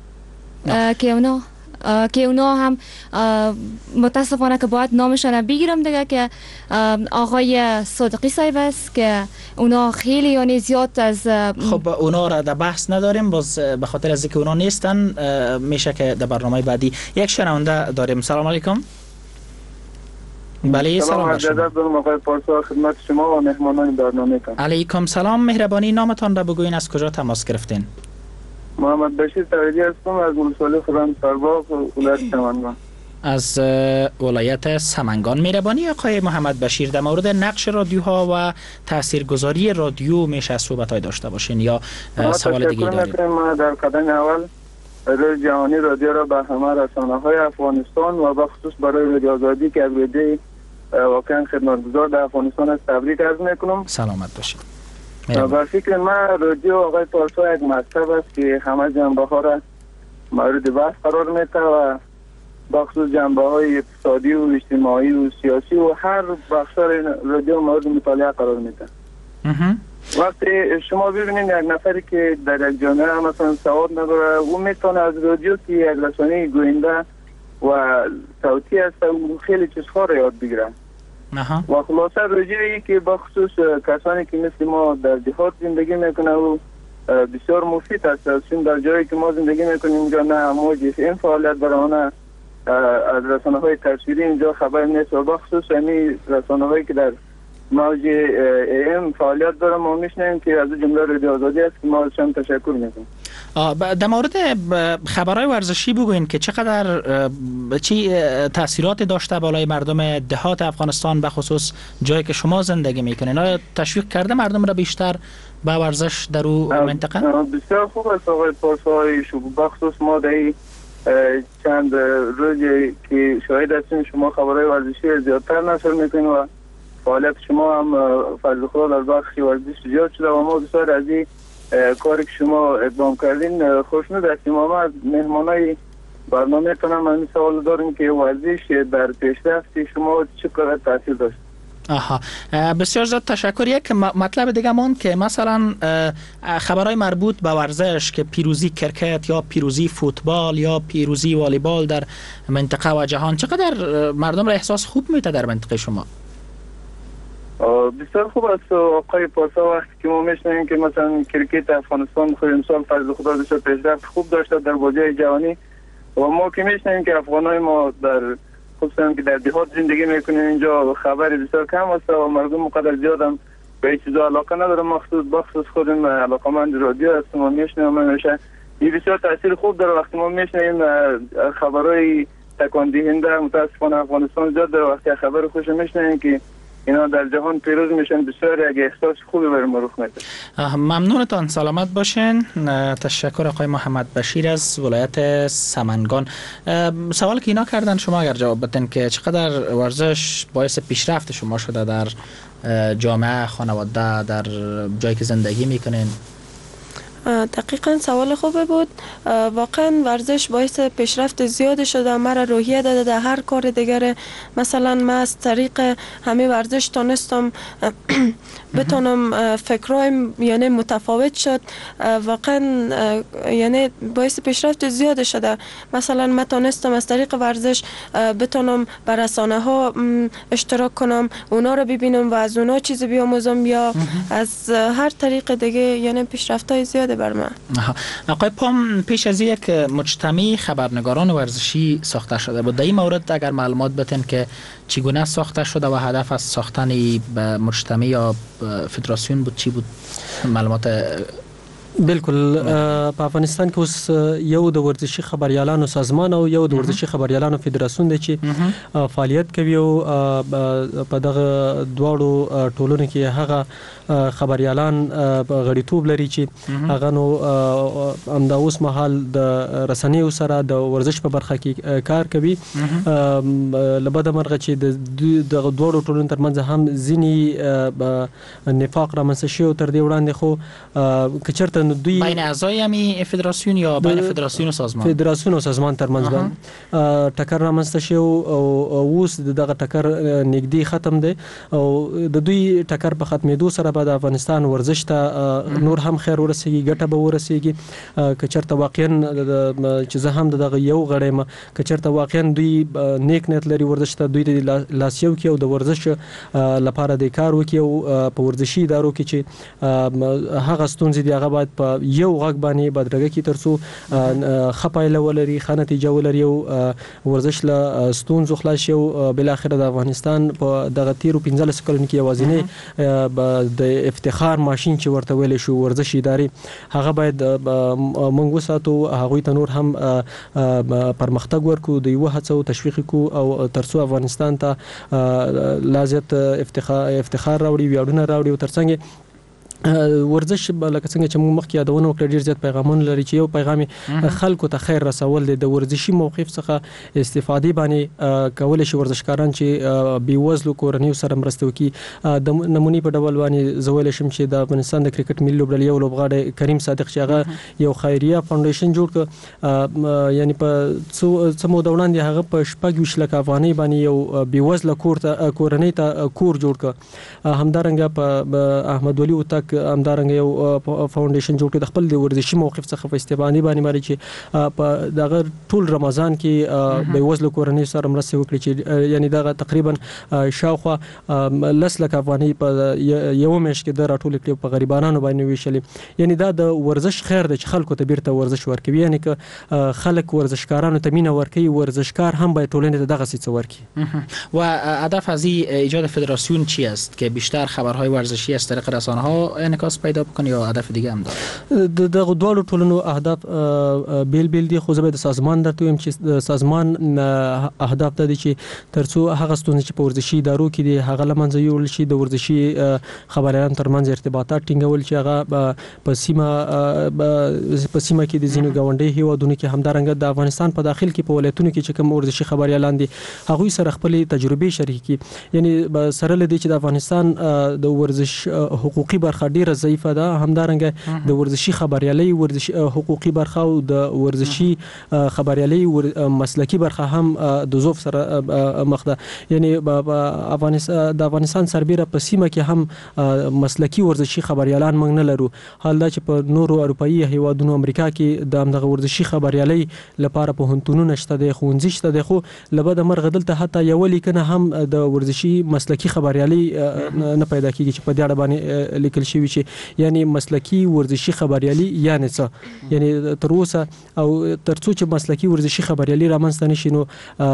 که اونا که اونا هم متاسفانه که باید نامشان بگیرم دیگه که آقای صادقی صاحب است که اونا خیلی یعنی زیاد از خب اونا را در بحث نداریم، باز به خاطر از اینکه اونا نیستن میشه که در برنامه بعدی یک شنونده داریم. سلام علیکم. بله سلام علیکم. آقای پارسا خدمت شما و مهمانان برنامه تان. علیکم سلام، مهربانی نامتان را بگوین، از کجا تماس گرفتین؟ محمد بشیر تویدی هستم از ولسوالی خرم سرباغ ولایت سمنگان. از ولایت سمنگان. مهربانی آقای محمد بشیر، در مورد نقش رادیوها و تاثیرگذاری رادیو میشه صحبت‌های داشته باشین یا سوال دیگه دارید؟ ما در قدم اول روز جهانی رادیو را به همه رسانه‌های افغانستان و به خصوص برای رادیو آزادی که از واقعا خدمتگزار در افغانستان است تبریک عرض میکنم. سلامت باشید. با فکر من رادیو آقای پارسا یک مکتب است که همه جنبه ها را مورد بحث قرار میده و بخصوص جنبه های اقتصادی و اجتماعی و سیاسی و هر بخشار رادیو مورد مطالعه قرار میده. وقتی شما ببینید یک نفری که در یک جامعه مثلا سواد نداره او میتونه از رادیو که یک رسانه گوینده و صوتی است و خیلی چیزها را یاد بگیره. و خلاصه رادیویی که بخصوص کسانی که مثل ما در دیهات زندگی میکنه و بسیار مفید است، چون در جایی که ما زندگی میکنیم اینجا نه موج این فعالیت برای از رسانه های تصویری اینجا خبر نیست و بخصوص همین رسانه هایی که در موج ام فعالیت داره ما میشنیم که از جمله رادیو آزادی است که ما ازشان تشکر میکنیم. در مورد خبرهای ورزشی بگوین که چقدر چی تاثیرات داشته بالای مردم دهات افغانستان به خصوص جایی که شما زندگی میکنین؟ آیا تشویق کرده مردم را بیشتر به ورزش در اون منطقه؟ بسیار خوب است آقای پارسای شما، بخصوص ما در چند روزی که شاهد هستیم شما خبرهای ورزشی زیادتر نشر میکنین و فعالیت شما هم فضل خدا در بخش ورزش زیاد شده و ما بسیار از این کاری که شما اقدام کردین خوشنود هستیم. ما از مهمانای برنامه تونم من سوال داریم که ورزش در پیشرفت شما چقدر تاثیر داشت؟ آها، بسیار زیاد تشکر. یک مطلب دیگه مون که مثلا خبرهای مربوط به ورزش که پیروزی کرکت یا پیروزی فوتبال یا پیروزی والیبال در منطقه و جهان چقدر مردم را احساس خوب میده در منطقه شما؟ بسیار خوب است آقای پارسا. وقتی که ما میشنیم که مثلا کرکت افغانستان خود امسال فضل خدا بسیار پیشرفت خوب داشته در بازی جهانی و ما که میشنیم که افغانای ما در خصوصا که در دیهات زندگی میکنیم اینجا خبر بسیار کم است و مردم مقدر زیاد هم به این چیزا علاقه نداره، مخصوص بخصوص خودم علاقمند رادیو هستم و میشنیم همیشه این بسیار تاثیر خوب داره. وقتی ما میشنیم خبرهای تکان دهنده متاسفانه افغانستان زیاد داره، وقتی خبر خوش میشنیم که اینا در جهان پیروز میشن بسیار یک احساس خوبی بر ما رخ میده. ممنونتان، سلامت باشین. تشکر آقای محمد بشیر از ولایت سمنگان. سوال که اینا کردن شما اگر جواب بدین که چقدر ورزش باعث پیشرفت شما شده در جامعه، خانواده، در جایی که زندگی میکنین؟ دقیقا سوال خوبه بود. واقعا ورزش باعث پیشرفت زیاد شده، مرا روحیه داده در هر کار دیگر. مثلا من از طریق همه ورزش تونستم بتونم فکرایم یعنی متفاوت شد. واقعا یعنی باعث پیشرفت زیاد شده. مثلا من تونستم از طریق ورزش بتونم بر رسانه ها اشتراک کنم، اونا رو ببینم و از اونا چیزی بیاموزم یا از هر طریق دیگه، یعنی پیشرفت های زیاد بر من. آقای پام، پیش از یک مجتمع خبرنگاران ورزشی ساخته شده بود. در این مورد اگر معلومات بدین که چگونه ساخته شده و هدف از ساختن مجتمع یا فدراسیون بود چی بود؟ معلومات بالکل. په افغانستان کې اوس یو د ورزشي خبريالانو سازمان او یو د ورزشي خبريالانو فدراسیون دی چې فعالیت کوي او په دغه دواړو ټولنو کې هغه خبريالان غړیتوب لري چې هغه نو همدا اوس مهال د رسنیو سره د ورزش په برخه کې کار کوي. لبد مرغه چې د دواړو ټولنو ترمنځ هم ځینی نفاق رامنځته شوی تر دې وړاندې خو کچرته دوی بین اعضای همی فدراسیون یا بین فدراسیون و سازمان فدراسیون و سازمان ترمنځ باندې ټکر رامنځته شوی او اوس دغه ټکر نږدې ختم دی او د دوی ټکر په ختمېدو سره به د افغانستان ورزش ته نور هم خیر ورسیږي، ګټه به ورسیږي. کچرته واقعا چې زه هم دغه یو غړی م، کچرته واقعا دوی نیک نیت لري ورزش ته دوی د لاسیو کې او د ورزش لپاره د کار وکي او په ورزشي ادارو کې چې هغه ستونزې دی هغه باید په یو غږ باندې بدرګه کی ترڅو خپایله ولري خانه نتیجه ولري او ورزش له ستونزو خلاص شو بل اخر د افغانستان په دغه تیرو پنځلس کلونو کې یوازینی د افتخار ماشين چې ورته ویل شو ورزش ادارې هغه باید موږ وساتو هغه ته نور هم پرمختګ ورکو د یو هڅو تشویق کو او ترڅو افغانستان ته لازم افتخار افتخار راوړي ویاړونه راوړي او ترڅنګ ورزش لکه څنګه چې موږ مخکې یادونه وکړه ډیر زیات پیغامونه لري چې یو پیغام خلکو ته خیر رسول دي د ورزشي موقف څخه استفاده باندې کول شي ورزشکاران چې بي وزلو کورنیو سره مرسته وکړي د نمونې په ډول باندې زویل شم چې د افغانستان د کرکټ ملي لوبډلې یو لوبغاړی کریم صادق چې هغه یو خیریه فاونډیشن جوړ کړ یعنی په څو موده وړاندې هغه په شپږ ویشت لک افغانۍ باندې یو بي وزله کور ته کورنۍ ته کور جوړ کړ همدارنګه په احمد ولي وتک همدارنګه یو فاونډیشن جوړ کړ د خپل د ورزشي موقف څخه په استفاده باندې باندې چې په دغه ټول رمضان کې به وزل کورنۍ سره مرسته وکړي چې یعنی دغه تقریبا شاوخوا لس لک افغانۍ په یو میاشت کې د راټول کړي په غریبانو باندې ویشلې یعنی دا د ورزش خیر د خلکو ته بیرته ورزش ورکوي یعنی که خلک ورزشکارانو ته مینه ورکوي ورزشکار هم باید ټولنې ته دغه څه ورکړي و هدف از ایجاد فدراسیون چی است که بیشتر خبرهای ورزشی از طریق رسانه ها انعکاس پیدا بکنه یا هدف دیگه هم داره د دغه دوه ټولنو اهداف بیل بیل دي خو زه به د سازمان درته ویم چې سازمان اهداف د دي چې ترڅو هغه ستونزې چې په ورزشي ادارو کې دي هغه لمنځه یوړل شي د ورزشي خبريالانو ترمنځ ارتباطات ټینګول چې هغه په سیمه په سیمه کې د ځینو ګاونډي هیوادونو کې همدارنګه د افغانستان په داخل کې په ولایتونو کې چې کوم ورزشي خبريالان دي هغه سره خپل تجربې شریکي یعنی سره لدی چې د افغانستان د ورزش حقوقي برخه ډیره ضعیفه ده همدارنګه د ورزشي خبريالي ورزشي حقوقي برخه او د ورزشي خبريالي مسلکی برخه هم د ضعف سره مخ ده یعنی افغانستان د افغانستان سربېره په سیمه کې هم مسلکی ورزشي خبريالان موږ نه لرو حال دا چې په نورو اروپאי هیوادونو امریکا کې د دغه ورزشي خبريالي لپاره په هنتونو شته د خونځ شته د خو لبد مرغ دلته حتی یو لیکنه هم د ورزشي مسلکی خبريالي نه پیدا کیږي چې په دې اړه باندې لیکل شوی چې یعنی مسلکی ورزشي خبريالي یعنی څه یعنی تر اوسه او ترڅو چې مسلکی ورزشي خبريالي رامنځته نشي نو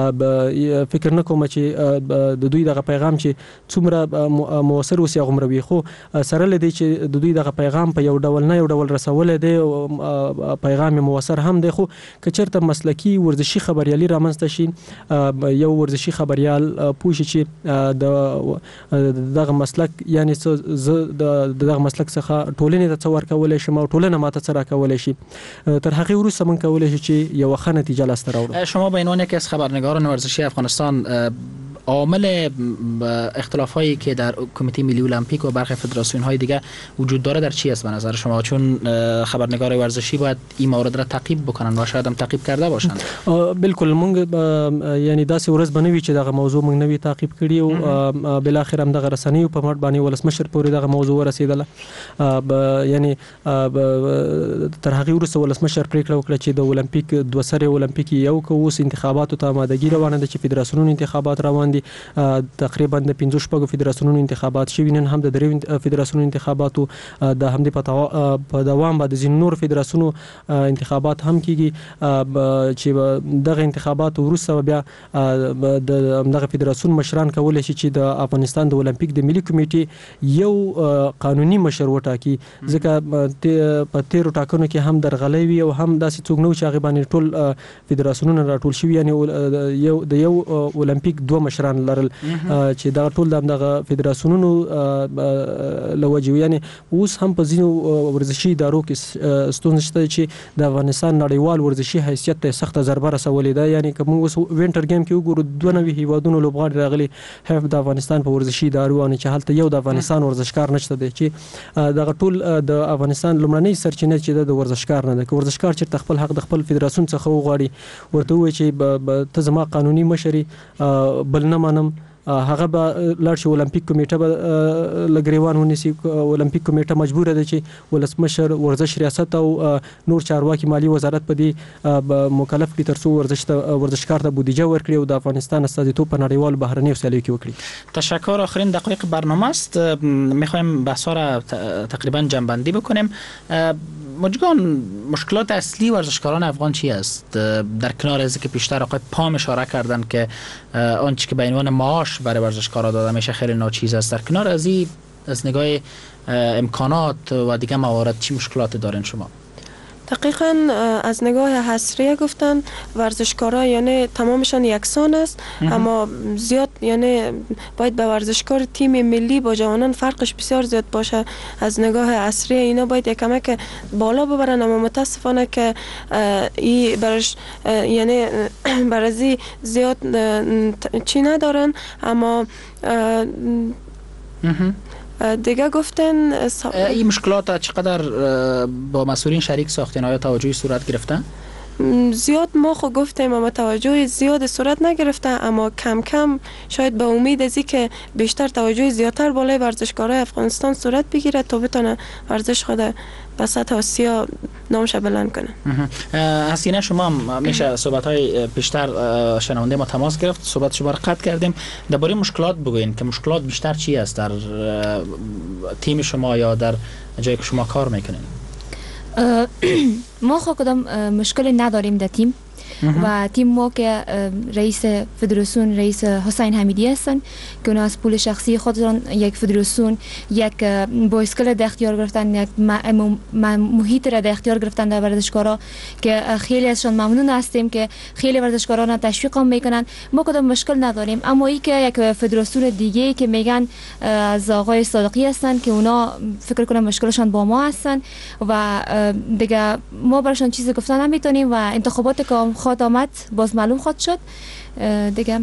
فکر نه کوم چې د دوی دغه پیغام چې څومره موثر اوسي غومره وي خو سره لدی چې د دوی دغه پیغام په یو ډول نه یو ډول رسول دی پیغام موثر هم دی خو کچرته مسلکی ورزشي خبريالي رامنځته شي یو ورزشي خبريال پوښي چې د دغه مسلک یعنی څه د دغه مسلک څخه ټولنې ته څور کولای شي او ټولنه ماته څرا کولای شي تر هغه وروسته من کولای شي چې یو ښه نتیجه لاسته راوړو شما به عنوان یکی از خبرنگاران ورزشی افغانستان عامل اختلاف هایی که در کمیته ملی المپیک و برخی فدراسیون های دیگه وجود داره در چی است به نظر شما چون خبرنگار ورزشی باید این مورد را تعقیب بکنن و شاید هم تعقیب کرده باشند بالکل مونږ یعنی داسې ورځ بنوي چې دغه موضوع مونږ نوی تعقیب کړی او بل اخر هم دغه رسنیو په مټ باندې ولسمشر پورې دغه موضوع رسیدله یعنی تر هغه وروسته ولسمشر پریکړه وکړه چې د المپیک دوه سره المپیک یو کوس انتخاباتو ته آمادګي روانه ده چې فدراسیونونو انتخابات روان دي تقریبا د پنځه شپږو فدراسیونونو انتخابات شوي نن هم د درې فدراسیونونو انتخاباتو د هم د په دوام بعد د نور فدراسیونو انتخابات هم کیږي چې دغه انتخابات وروسته بیا د دغه فدراسیون مشران کولای شي چې د افغانستان د المپیک د ملي کمیټې یو قانوني مشر وټاکي ځکه په تیرو ټاکنو کې هم درغلي وي او هم داسې څوک نو چې هغه باندې ټول فدراسیونونه راټول شوي یعنی یو د یو المپیک دوه مشران لرل چې دا ټول دغه فدراسیونونو لوجو یعنی اوس هم په ځینو ورزشي ادارو کې ستونزې شته چې د افغانستان نړیوال ورزشي حیثیت ته سخت ضربه رسولې ده یعنی کوم اوس وینټر گیم کې وګورو دوه نوي هیوادونو لوبغاړي راغلي هف د افغانستان په ورزشي ادارو باندې چې حالت یو د افغانستان ورزشکار نشته دی چې دغه ټول د افغانستان لمړنۍ سرچینه چې د ورزشکار نه ده ورزشکار چې خپل حق د خپل فدراسیون څخه وغواړي ورته وایي چې ته زما قانوني مشري بل نه منم هغه به لاړ شي المپیک کمیټه به لګریوان ونیسي المپیک کمیټه مجبور ده چې ولسمشر ورزش ریاست او نور چارواکي مالی وزارت په دې مکلف کړي ترڅو ورزش ته ورزشکار ته بودجه ورکړي او د افغانستان استازیتوب په نړیوال بهرنیو سیالیو کې وکړي. تشکر. آخرین دقایق برنامه است، میخوایم بحثا را تقریبا جنبندی بکنیم. مجگان مشکلات اصلی ورزشکاران افغان چی است؟ در کنار از که پیشتر آقای پام اشاره کردن که آنچه که به عنوان معاش برای ورزشکارا داده میشه خیلی ناچیز است، در کنار از این از نگاه امکانات و دیگه موارد چی مشکلات دارین شما؟ دقیقاً از نگاه حصریه گفتن ورزشکارا یعنی تمامشان یکسان است، اما زیاد یعنی باید به ورزشکار تیم ملی با جوانان فرقش بسیار زیاد باشه. از نگاه حصریه اینا باید یکمه که بالا ببرن، اما متاسفانه که ای برش یعنی برازی زیاد چی ندارن. اما دیگه گفتن این مشکلات چقدر با مسئولین شریک ساختین؟ آیا توجهی صورت گرفتن؟ زیاد ما خو گفتیم اما توجه زیاد صورت نگرفته، اما کم کم شاید به امید ازی که بیشتر توجه زیادتر بالای ورزشکارای افغانستان صورت بگیره تا بتونه ورزش خود به سطح آسیا نامش بلند کنه. حسینه شما هم میشه صحبت های پیشتر شنونده ما تماس گرفت، صحبت شما را قطع کردیم، درباره مشکلات بگوین که مشکلات بیشتر چی است در تیم شما یا در جایی که شما کار میکنین؟ ما خود کدام مشکلی نداریم در تیم و تیم ما که رئیس فدراسیون رئیس حسین حمیدی هستن که اونا از پول شخصی خودشون یک فدراسیون یک بایسکل در اختیار گرفتن، یک محیط را در اختیار گرفتن در ورزشکارا که خیلی ازشون ممنون هستیم که خیلی ورزشکاران تشویق هم میکنن. ما کدام مشکل نداریم، اما ای که یک فدراسیون دیگه که میگن از آقای صادقی هستن که اونا فکر کنم مشکلشون با ما هستن و دیگه ما براشون چیزی گفتن نمیتونیم و انتخابات که خواهد آمد باز معلوم خواهد شد دیگه.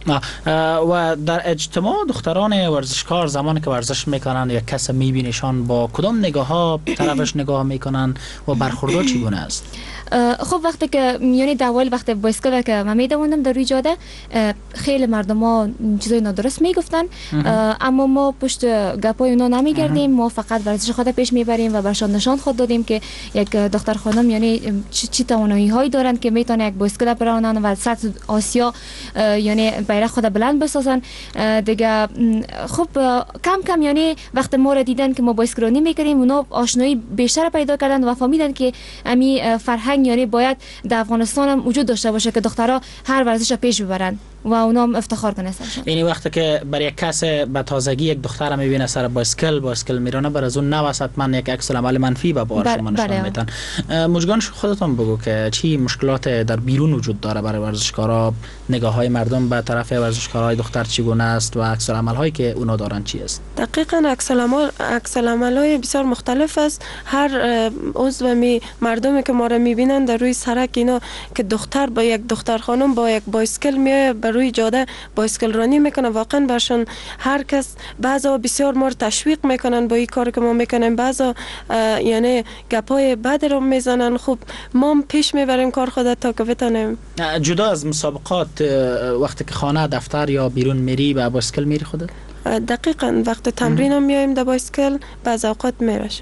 و در اجتماع دختران ورزشکار زمانی که ورزش میکنن یا کس میبینیشان با کدام نگاه ها طرفش نگاه میکنن و برخوردار چگونه است؟ خب وقتی که یعنی داول وقتی بایسکل که من میدوندم در روی جاده خیلی مردم ها چیزای نادرست میگفتن، اما ما پشت گپای اونا نمیگردیم، ما فقط ورزش خود پیش میبریم و برشان نشان خود دادیم که یک دختر خانم یعنی چی توانایی هایی دارن که میتونه یک بایسکل برانن و سطح آسیا یعنی بیرق خود بلند بسازن دیگه. خب کم کم یعنی وقتی ما را دیدن که ما بایسکل رانی میکنیم اونا آشنایی بیشتر پیدا کردن و فهمیدن که امی فرهنگ یعنی باید در افغانستان هم وجود داشته باشه که دخترها هر ورزش را پیش ببرن و اونا هم افتخار کنن سرشون. یعنی وقتی که برای کس به تازگی یک دختر میبینه سر بایسکل بایسکل میرونه بر از اون نوسط من یک عکس العمل منفی به بار شما نشون میدن. مجگان خودتون بگو که چی مشکلات در بیرون وجود داره برای ورزشکارا، نگاه های مردم به طرف ورزشکارای دختر چگونه است و عکس العمل هایی که اونا دارن چی است؟ دقیقاً عکس العمل عکس العمل های بسیار مختلف است. هر عضو می مردمی که ما را میبینن در روی سرک اینا که دختر با یک دختر خانم با یک بایسکل میای بر روی جاده بایسکل رانی میکنه، واقعا برشان هر کس بعضا بسیار ما رو تشویق میکنن با این کاری که ما میکنیم، بعضا یعنی گپای بد رو میزنن. خب ما پیش میبریم کار خودت تا که بتونیم. جدا از مسابقات وقتی که خانه دفتر یا بیرون میری با بایسکل میری خودت؟ دقیقاً وقت تمرین هم میایم در بایسکل بعض اوقات میرشیم.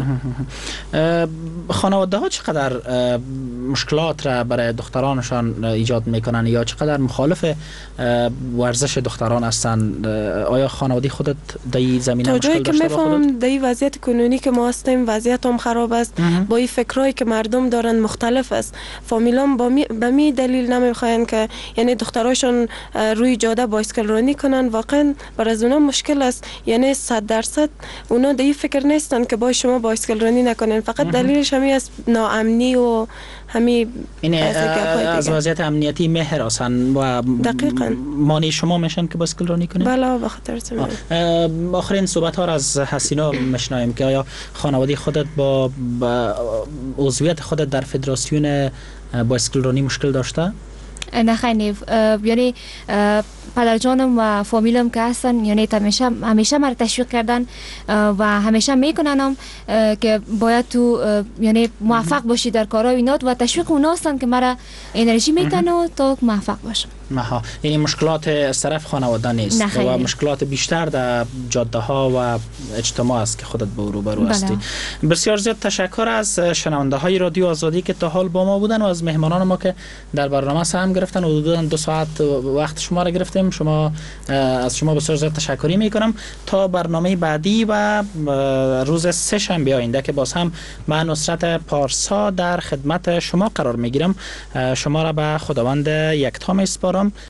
خانواده ها چقدر مشکلات را برای دخترانشان ایجاد میکنن یا چقدر مخالف ورزش دختران هستند؟ آیا خانواده خودت در این زمینه مشکل داشته با خودت؟ در این وضعیت کنونی که ما هستیم وضعیت هم خراب است، با این فکرایی که مردم دارن مختلف است. فامیلام با می به می دلیل نمیخواین که یعنی دختراشون روی جاده بایسکل رانی کنن، واقعا برای از اونا مشکل است. یعنی صد درصد اونا در این فکر نیستن که با شما بایسکل رانی نکنین، فقط دلیلش همین است ناامنی و همین از وضعیت امنیتی مهر هستن و دقیقاً مانع شما میشن که بایسکل رانی کنین. بله به خاطر زمین. آخرین صحبت ها را از حسینا میشنویم که آیا خانواده خودت با عضویت خودت در فدراسیون بایسکل رانی مشکل داشته؟ نه خیلی، یعنی پدر جانم و فامیلم که هستن یعنی همیشه همیشه مرا تشویق کردن و همیشه میکننم که باید تو یعنی موفق باشی در کارهای اینات و تشویق اونا هستن که مرا انرژی میتن تا موفق باشم. ماها یعنی مشکلات از طرف خانواده نیست و مشکلات بیشتر در جاده ها و اجتماع است که خودت به روبرو هستی. بسیار زیاد تشکر از شنونده های رادیو آزادی که تا حال با ما بودن و از مهمانان ما که در برنامه سهم گرفتن، حدودا دو ساعت وقت شما را گرفتیم. شما از شما بسیار زیاد تشکری میکنم. تا برنامه بعدی و روز سه شنبه آینده که باز هم من نصرت پارسا در خدمت شما قرار میگیرم، شما را به خداوند یکتا میسپارم.